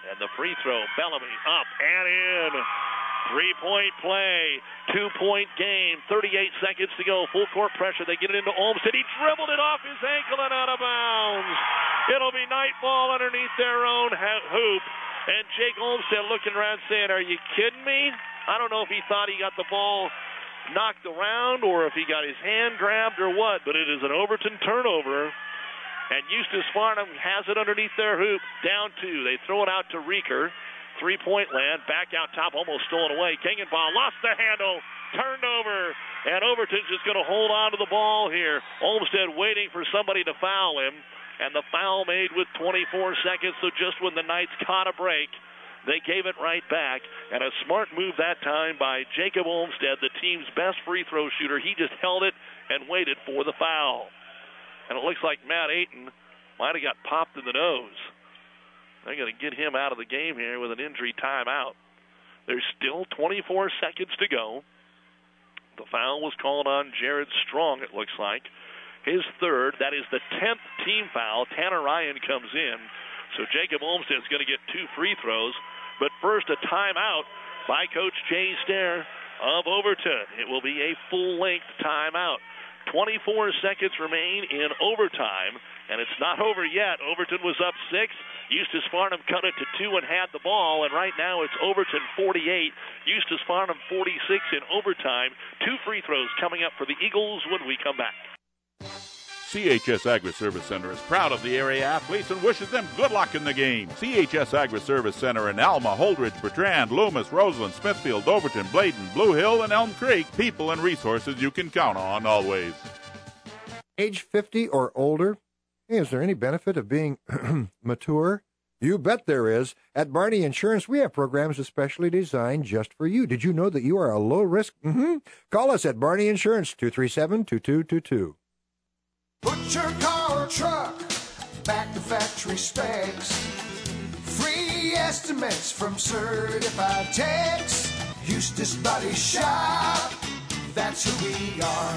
And the free throw, Bellamy up and in. 3-point play, 2-point game, 38 seconds to go. Full court pressure. They get it into Olmsted. He dribbled it off his ankle and out of bounds. It'll be night ball underneath their own hoop. And Jake Olmsted looking around saying, are you kidding me? I don't know if he thought he got the ball knocked around or if he got his hand grabbed or what, but it is an Overton turnover. And Eustis Farnham has it underneath their hoop, down 2. They throw it out to Reeker. 3-point land, back out top, almost stolen away. Kingenbaugh lost the handle, turned over, and Overton's just going to hold on to the ball here. Olmsted waiting for somebody to foul him, and the foul made with 24 seconds, so just when the Knights caught a break, they gave it right back, and a smart move that time by Jacob Olmsted, the team's best free throw shooter. He just held it and waited for the foul. And it looks like Matt Ayton might have got popped in the nose. They're going to get him out of the game here with an injury timeout. There's still 24 seconds to go. The foul was called on Jared Strong, it looks like. His third, that is the 10th team foul. Tanner Ryan comes in. So Jacob Olmstead is going to get 2 free throws. But first, a timeout by Coach Jay Stair of Overton. It will be a full-length timeout. 24 seconds remain in overtime, and it's not over yet. Overton was up 6. Eustis Farnham cut it to 2 and had the ball, and right now it's Overton 48, Eustis Farnham 46 in overtime. 2 free throws coming up for the Eagles when we come back. CHS Agri-Service Center is proud of the area athletes and wishes them good luck in the game. CHS Agri-Service Center in Alma, Holdridge, Bertrand, Loomis, Roseland, Smithfield, Overton, Bladen, Blue Hill, and Elm Creek. People and resources you can count on always. Age 50 or older? Hey, is there any benefit of being mature? You bet there is. At Barney Insurance, we have programs especially designed just for you. Did you know that you are a low risk? Call us at Barney Insurance, 237-2222. Put your car or truck back to factory specs. Free estimates from certified techs. Eustis Body Shop, that's who we are.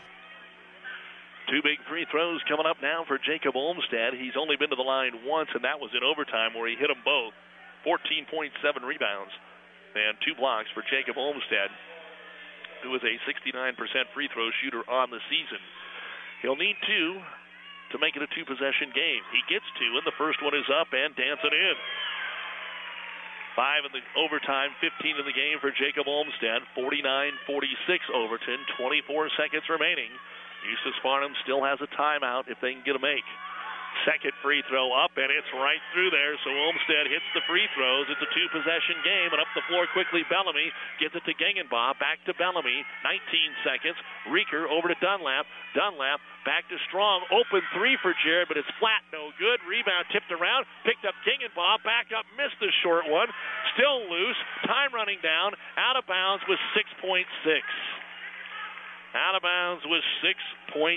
2 big free throws coming up now for Jacob Olmsted. He's only been to the line once, and that was in overtime where he hit them both. 14.7 rebounds and 2 blocks for Jacob Olmsted, who is a 69% free throw shooter on the season. He'll need 2 to make it a 2-possession game. He gets 2, and the first one is up and dancing in. 5 in the overtime, 15 in the game for Jacob Olmsted. 49-46 Overton, 24 seconds remaining. Eustis Farnham still has a timeout if they can get a make. Second free throw up, and it's right through there, so Olmsted hits the free throws. It's a 2-possession game, and up the floor quickly, Bellamy gets it to Gengenbaugh, back to Bellamy, 19 seconds. Reeker over to Dunlap. Dunlap back to Strong, open 3 for Jared, but it's flat, no good. Rebound tipped around, picked up Gengenbaugh, back up, missed the short one. Still loose, time running down, out of bounds with 6.6. Out of bounds with 6.6.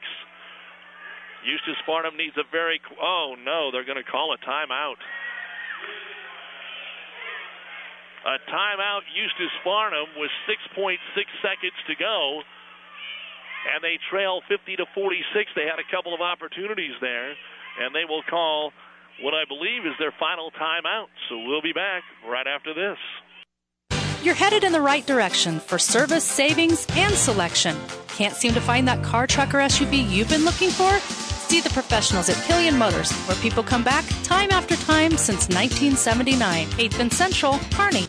Eustis Farnham needs a very... Oh, no, they're going to call a timeout. A timeout, Eustis Farnham, with 6.6 seconds to go. And they trail 50-46. They had a couple of opportunities there. And they will call what I believe is their final timeout. So we'll be back right after this. You're headed in the right direction for service, savings, and selection. Can't seem to find that car, truck, or SUV you've been looking for? See the professionals at Killian Motors, where people come back time after time since 1979. 8th and Central, Kearney.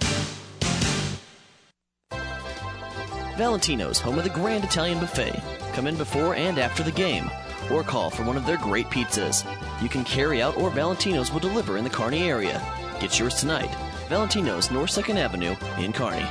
Valentino's, home of the Grand Italian Buffet. Come in before and after the game, or call for one of their great pizzas. You can carry out, or Valentino's will deliver in the Kearney area. Get yours tonight. Valentino's, North 2nd Avenue in Kearney.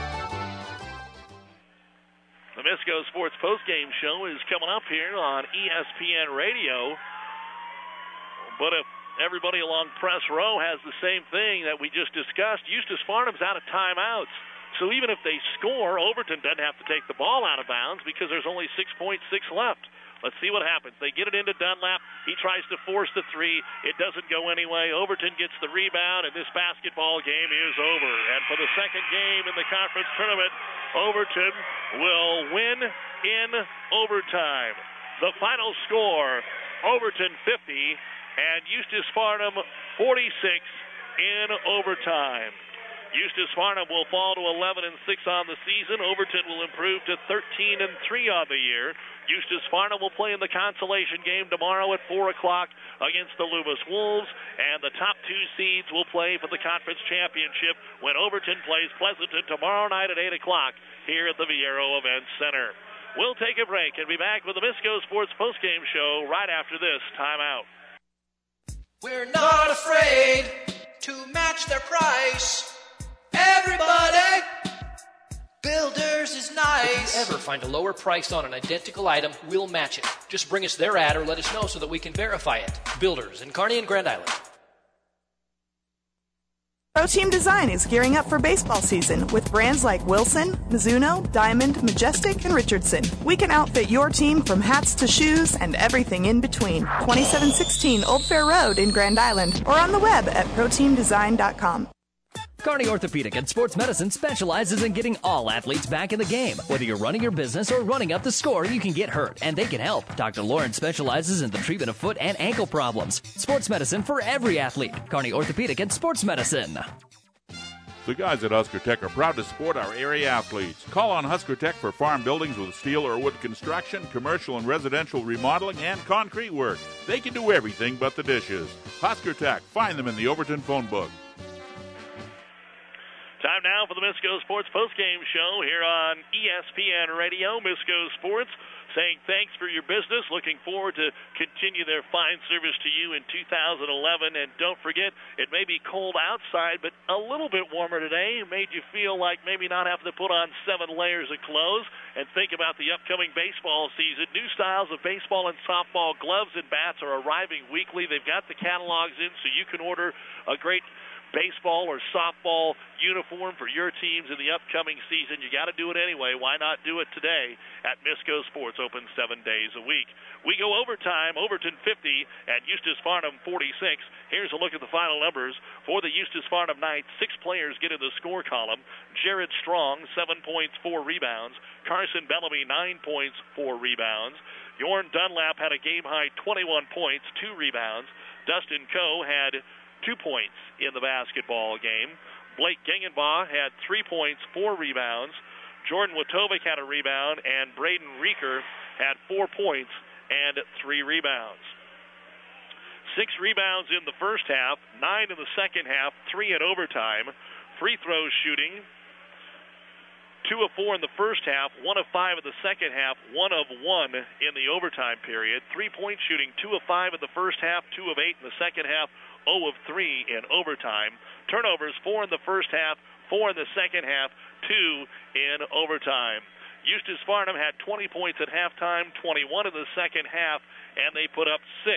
The Misco Sports Postgame Show is coming up here on ESPN Radio. But if everybody along press row has the same thing that we just discussed, Eustis Farnham's out of timeouts. So even if they score, Overton doesn't have to take the ball out of bounds because there's only 6.6 left. Let's see what happens. They get it into Dunlap. He tries to force the 3. It doesn't go anyway. Overton gets the rebound, and this basketball game is over. And for the second game in the conference tournament, Overton will win in overtime. The final score, Overton 50 and Eustis Farnham 46 in overtime. Eustis Farnham will fall to 11-6 on the season. Overton will improve to 13-3 on the year. Eustis Farnham will play in the consolation game tomorrow at 4 o'clock against the Loomis Wolves, and the top two seeds will play for the conference championship when Overton plays Pleasanton tomorrow night at 8 o'clock here at the Viero Events Center. We'll take a break and be back with the Misco Sports postgame show right after this timeout. We're not afraid to match their price. Everybody, Builders is nice. If you ever find a lower price on an identical item, we'll match it. Just bring us their ad or let us know so that we can verify it. Builders in Kearney and Grand Island. Pro Team Design is gearing up for baseball season with brands like Wilson, Mizuno, Diamond, Majestic, and Richardson. We can outfit your team from hats to shoes and everything in between. 2716 Old Fair Road in Grand Island or on the web at proteamdesign.com. Kearney Orthopedic and Sports Medicine specializes in getting all athletes back in the game. Whether you're running your business or running up the score, you can get hurt, and they can help. Dr. Lawrence specializes in the treatment of foot and ankle problems. Sports medicine for every athlete. Kearney Orthopedic and Sports Medicine. The guys at Husker Tech are proud to support our area athletes. Call on Husker Tech for farm buildings with steel or wood construction, commercial and residential remodeling, and concrete work. They can do everything but the dishes. Husker Tech. Find them in the Overton phone book. Time now for the Misco Sports postgame show here on ESPN Radio. Misco Sports saying thanks for your business. Looking forward to continue their fine service to you in 2011. And don't forget, it may be cold outside, but a little bit warmer today. It made you feel like maybe not having to put on 7 layers of clothes. And think about the upcoming baseball season. New styles of baseball and softball gloves and bats are arriving weekly. They've got the catalogs in, so you can order a great baseball or softball uniform for your teams in the upcoming season. You got to do it anyway. Why not do it today at Misco Sports, open 7 days a week? We go overtime, Overton 50 and Eustis Farnham 46. Here's a look at the final numbers for the Eustis Farnham Knights. 6 players get in the score column. Jared Strong, 7 points, 4 rebounds. Carson Bellamy, 9 points, 4 rebounds. Jorn Dunlap had a game-high 21 points, 2 rebounds. Dustin Coe had 2 points in the basketball game. Blake Gengenbaugh had 3 points, 4 rebounds. Jordan Watovic had a rebound, and Braden Reeker had 4 points and 3 rebounds. 6 rebounds in the first half, 9 in the second half, 3 in overtime. Free throws shooting, 2 of 4 in the first half, 1 of 5 in the second half, 1 of 1 in the overtime period. 3-point shooting, 2 of 5 in the first half, 2 of 8 in the second half, 0 of 3 in overtime. Turnovers, 4 in the first half, 4 in the second half, 2 in overtime. Eustis Farnham had 20 points at halftime, 21 in the second half, and they put up 5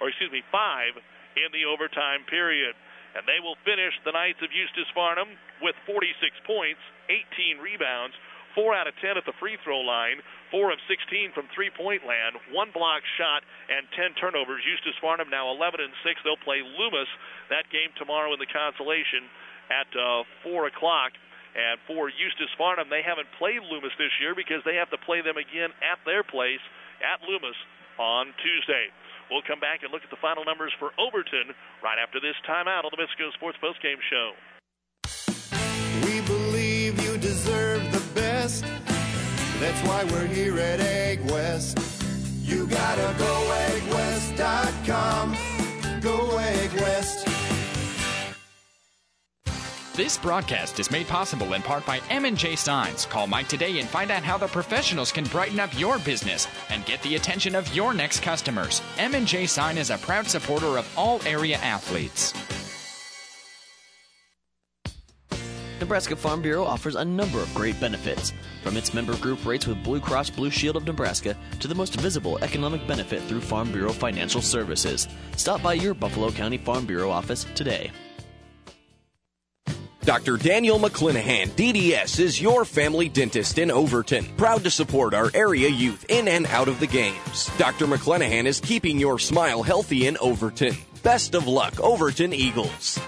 in the overtime period. And they will finish the Knights of Eustis Farnham with 46 points, 18 rebounds, 4 out of 10 at the free throw line, 4 of 16 from three-point land, 1 block shot, and 10 turnovers. Eustis Farnham now 11-6. They'll play Loomis that game tomorrow in the consolation at 4 o'clock. And for Eustis Farnham, they haven't played Loomis this year because they have to play them again at their place at Loomis on Tuesday. We'll come back and look at the final numbers for Overton right after this timeout on the Misco Sports Postgame Show. We believe you deserve the best. That's why we're here at Egg West. You gotta go eggwest.com. Go Egg West. This broadcast is made possible in part by M&J Signs. Call Mike today and find out how the professionals can brighten up your business and get the attention of your next customers. M&J Sign is a proud supporter of all area athletes. Nebraska Farm Bureau offers a number of great benefits, from its member group rates with Blue Cross Blue Shield of Nebraska to the most visible economic benefit through Farm Bureau Financial Services. Stop by your Buffalo County Farm Bureau office today. Dr. Daniel McClanahan, DDS, is your family dentist in Overton. Proud to support our area youth in and out of the games. Dr. McClanahan is keeping your smile healthy in Overton. Best of luck, Overton Eagles.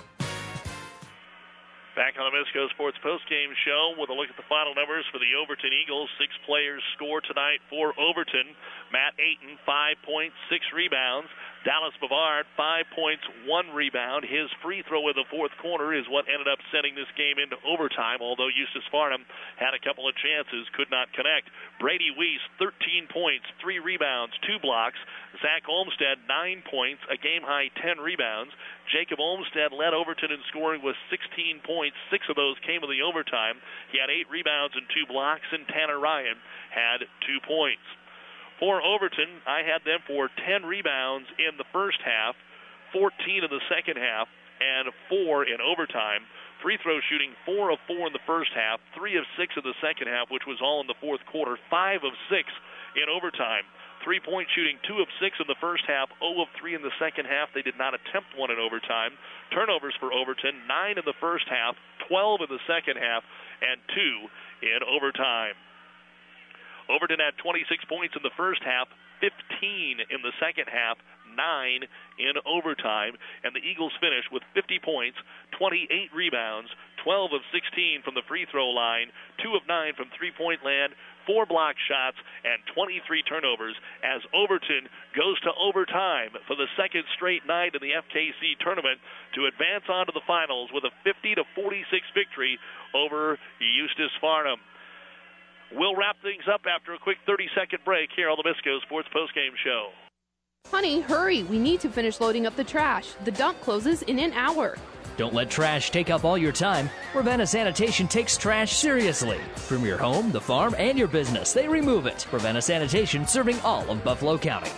Back on the Misco Sports Postgame Show with a look at the final numbers for the Overton Eagles. 6 players score tonight for Overton. Matt Ayton, 5 points, 6 rebounds. Dallas Bavard, 5 points, 1 rebound. His free throw in the fourth quarter is what ended up sending this game into overtime, although Eustis Farnham had a couple of chances, could not connect. Brady Weiss, 13 points, 3 rebounds, 2 blocks. Zach Olmstead, 9 points, a game-high 10 rebounds. Jacob Olmstead led Overton in scoring with 16 points. 6 of those came in the overtime. He had 8 rebounds and 2 blocks, and Tanner Ryan had 2 points. For Overton, I had them for 10 rebounds in the first half, 14 in the second half, and 4 in overtime. Free throw shooting 4 of 4 in the first half, 3 of 6 in the second half, which was all in the fourth quarter, 5 of 6 in overtime. 3-point shooting 2 of 6 in the first half, 0 of 3 in the second half. They did not attempt one in overtime. Turnovers for Overton, 9 in the first half, 12 in the second half, and 2 in overtime. Overton had 26 points in the first half, 15 in the second half, 9 in overtime, and the Eagles finished with 50 points, 28 rebounds, 12 of 16 from the free throw line, 2 of 9 from three-point land, 4 block shots, and 23 turnovers as Overton goes to overtime for the second straight night in the FKC tournament to advance on to the finals with a 50-46 victory over Eustis Farnham. We'll wrap things up after a quick 30-second break here on the Bisco Sports Postgame Show. Honey, hurry. We need to finish loading up the trash. The dump closes in an hour. Don't let trash take up all your time. Ravenna Sanitation takes trash seriously. From your home, the farm, and your business, they remove it. Ravenna Sanitation, serving all of Buffalo County.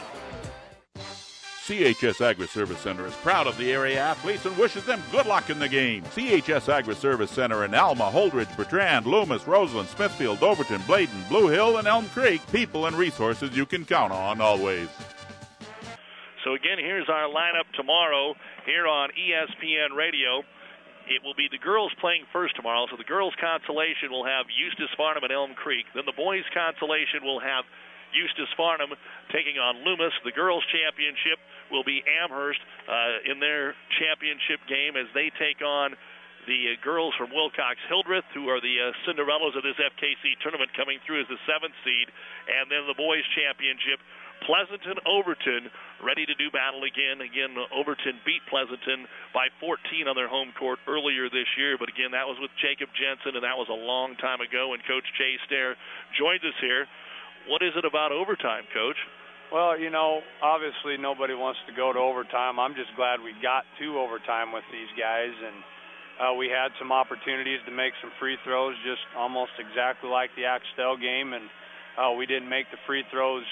CHS Agri-Service Center is proud of the area athletes and wishes them good luck in the game. CHS Agri-Service Center in Alma, Holdridge, Bertrand, Loomis, Roseland, Smithfield, Overton, Bladen, Blue Hill, and Elm Creek. People and resources you can count on always. So again, here's our lineup tomorrow here on ESPN Radio. It will be the girls playing first tomorrow. So the girls' consolation will have Eustis Farnham and Elm Creek. Then the boys' consolation will have Eustis Farnham taking on Loomis. The girls' championship will be Amherst in their championship game as they take on the girls from Wilcox-Hildreth, who are the Cinderellas of this FKC tournament, coming through as the 7th seed. And then the boys' championship, Pleasanton-Overton, ready to do battle again. Again, Overton beat Pleasanton by 14 on their home court earlier this year. But again, that was with Jacob Jensen, and that was a long time ago. And Coach Jay Stair joins us here. What is it about overtime, Coach? Well, you know, obviously nobody wants to go to overtime. I'm just glad we got to overtime with these guys, and we had some opportunities to make some free throws, just almost exactly like the Axtell game, and we didn't make the free throws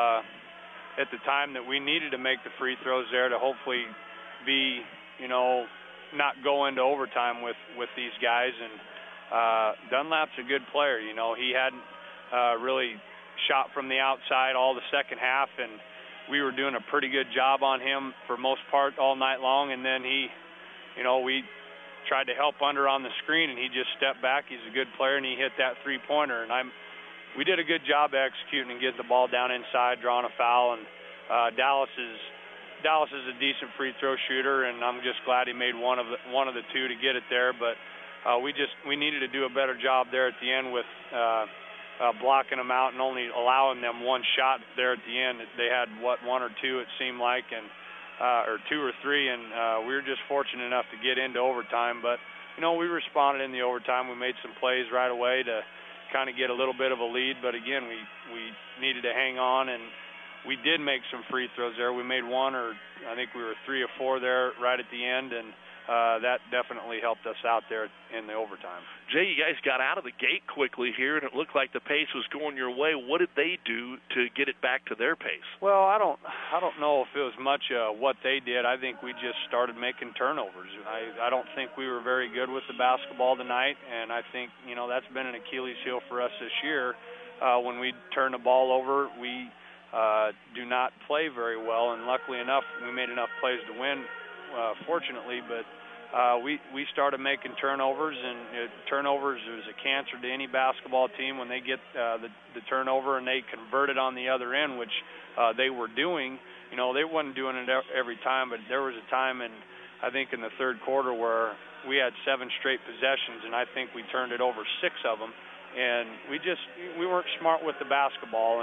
at the time that we needed to make the free throws there to hopefully be, you know, not go into overtime with these guys. And Dunlap's a good player. You know, he hadn't really shot from the outside all the second half, and we were doing a pretty good job on him for most part all night long. And then he, you know, we tried to help under on the screen, and he just stepped back. He's a good player, and he hit that three-pointer. And we did a good job executing and getting the ball down inside, drawing a foul. And Dallas is a decent free throw shooter, and I'm just glad he made one of the two to get it there. But we needed to do a better job there at the end with blocking them out and only allowing them one shot there at the end. They had one or two, it seemed like, and or two or three, and we were just fortunate enough to get into overtime. But you know, we responded in the overtime. We made some plays right away to kind of get a little bit of a lead, but again, we needed to hang on, and we did make some free throws there. We made one, or I think we were 3 or 4 there right at the end, and that definitely helped us out there in the overtime. Jay, you guys got out of the gate quickly here, and it looked like the pace was going your way. What did they do to get it back to their pace? Well, I don't know if it was much what they did. I think we just started making turnovers. I don't think we were very good with the basketball tonight, and I think, you know, that's been an Achilles heel for us this year. When we turn the ball over, we do not play very well, and luckily enough, we made enough plays to win, fortunately, but we started making turnovers, and turnovers is a cancer to any basketball team. When they get the turnover and they convert it on the other end, which they were doing, you know, they wasn't doing it every time, but there was a time I think in the third quarter where we had 7 straight possessions, and I think we turned it over 6 of them, and we weren't smart with the basketball, and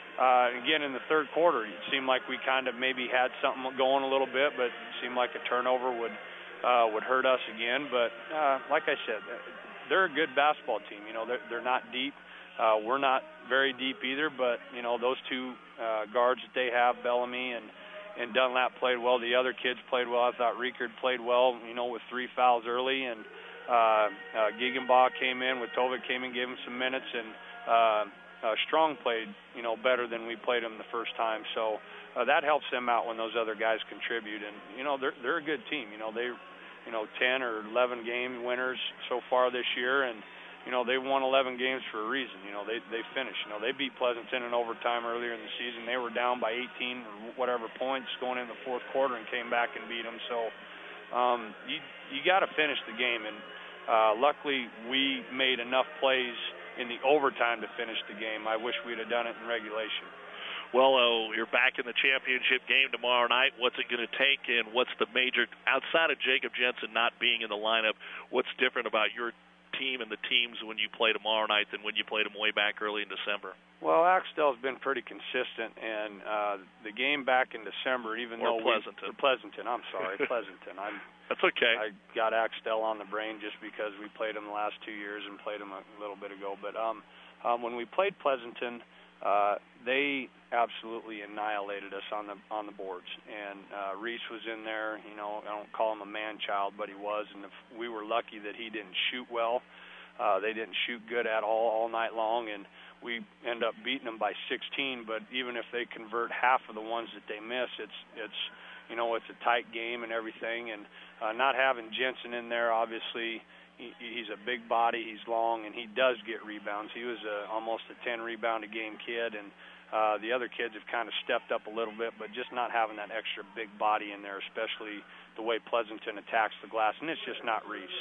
again, in the third quarter, it seemed like we kind of maybe had something going a little bit, but it seemed like a turnover would hurt us again. But like I said, they're a good basketball team. You know, they're not deep. We're not very deep either, but, you know, those two guards that they have, Bellamy and Dunlap, played well. The other kids played well. I thought Riekert played well, you know, with 3 fouls early. And Giegenbach came in, with Tovik came in, gave him some minutes. And Strong played, you know, better than we played him the first time. So that helps them out when those other guys contribute. And, you know, they're a good team. You know, they, you know, 10 or 11 game winners so far this year. And, you know, they won 11 games for a reason. You know, they finished. You know, they beat Pleasanton in overtime earlier in the season. They were down by 18 or whatever points going in the fourth quarter and came back and beat them. So you got to finish the game. And luckily we made enough plays in the overtime to finish the game. I wish we'd have done it in regulation. Well, you're back in the championship game tomorrow night. What's it going to take, and what's the major, outside of Jacob Jensen not being in the lineup, what's different about your team and the teams when you play tomorrow night than when you played them way back early in December? Well, Axtell's been pretty consistent, and the game back in December, even though Pleasanton, I'm sorry, Pleasanton. That's okay. I got Axtell on the brain just because we played them the last 2 years and played them a little bit ago. But when we played Pleasanton, they absolutely annihilated us on the boards. And Reese was in there. You know, I don't call him a man-child, but he was. And we were lucky that he didn't shoot well. They didn't shoot good at all night long, and we end up beating them by 16. But even if they convert half of the ones that they miss, it's you know, it's a tight game and everything. And not having Jensen in there, obviously, he's a big body, he's long, and he does get rebounds. He was almost a 10-rebound-a-game kid, and the other kids have kind of stepped up a little bit, but just not having that extra big body in there, especially the way Pleasanton attacks the glass. And it's just not Reese.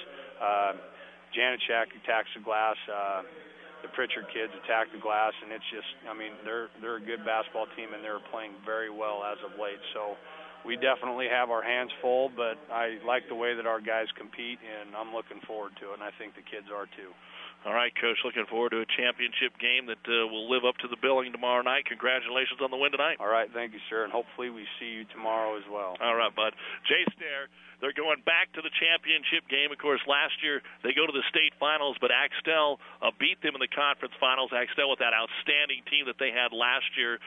Janachak attacks the glass. The Pritchard kids attack the glass, and it's just, I mean, they're a good basketball team, and they're playing very well as of late. So we definitely have our hands full, but I like the way that our guys compete, and I'm looking forward to it, and I think the kids are too. All right, Coach, looking forward to a championship game that will live up to the billing tomorrow night. Congratulations on the win tonight. All right, thank you, sir, and hopefully we see you tomorrow as well. All right, bud. Jay Stair, they're going back to the championship game. Of course, last year they go to the state finals, but Axtell beat them in the conference finals. Axtell with that outstanding team that they had last year.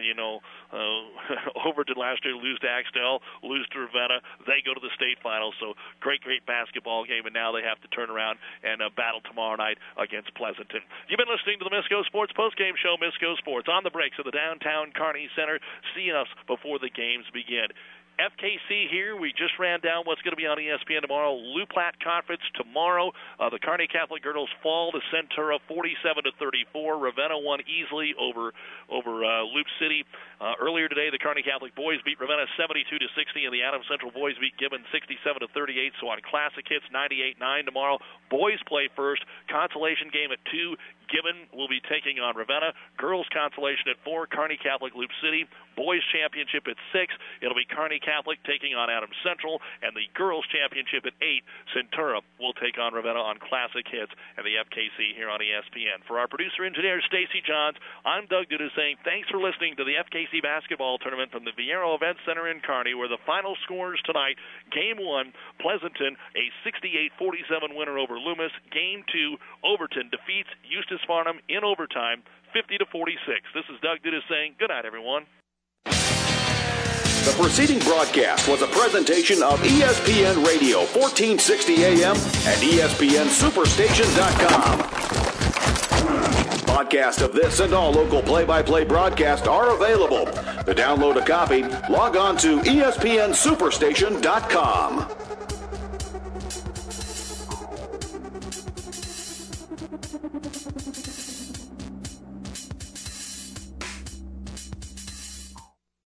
Overton last year lose to Axtell, lose to Ravenna. They go to the state finals. So great basketball game, and now they have to turn around and battle tomorrow night against Pleasanton. You've been listening to the Misco Sports Postgame Show. Misco Sports on the breaks of the downtown Kearney Center. See us before the games begin. FKC here. We just ran down what's going to be on ESPN tomorrow. Loup Platte Conference tomorrow. The Kearney Catholic Girls fall to Centura 47-34. Ravenna won easily over Loup City. Earlier today, the Kearney Catholic boys beat Ravenna 72-60, and the Adams Central boys beat Gibbon 67-38. So on Classic Hits, 98-9 tomorrow. Boys play first. Consolation game at 2. Gibbon will be taking on Ravenna. Girls consolation at 4. Kearney Catholic Loup City. Boys championship at 6. It'll be Kearney Catholic taking on Adams Central, and the girls championship at 8. Centura will take on Ravenna on Classic Hits and the FKC here on ESPN. For our producer engineer Stacy Johns, I'm Doug Duda saying thanks for listening to the FKC basketball tournament from the Viero Event Center in Kearney, where the final scores tonight: Game 1, Pleasanton, a 68-47 winner over Loomis. Game 2, Overton defeats Eustis Farnham in overtime, 50-46. This is Doug Duda saying good night, everyone. The preceding broadcast was a presentation of ESPN Radio, 1460 AM and ESPNSuperstation.com. Podcasts of this and all local play-by-play broadcasts are available. To download a copy, log on to ESPNSuperstation.com.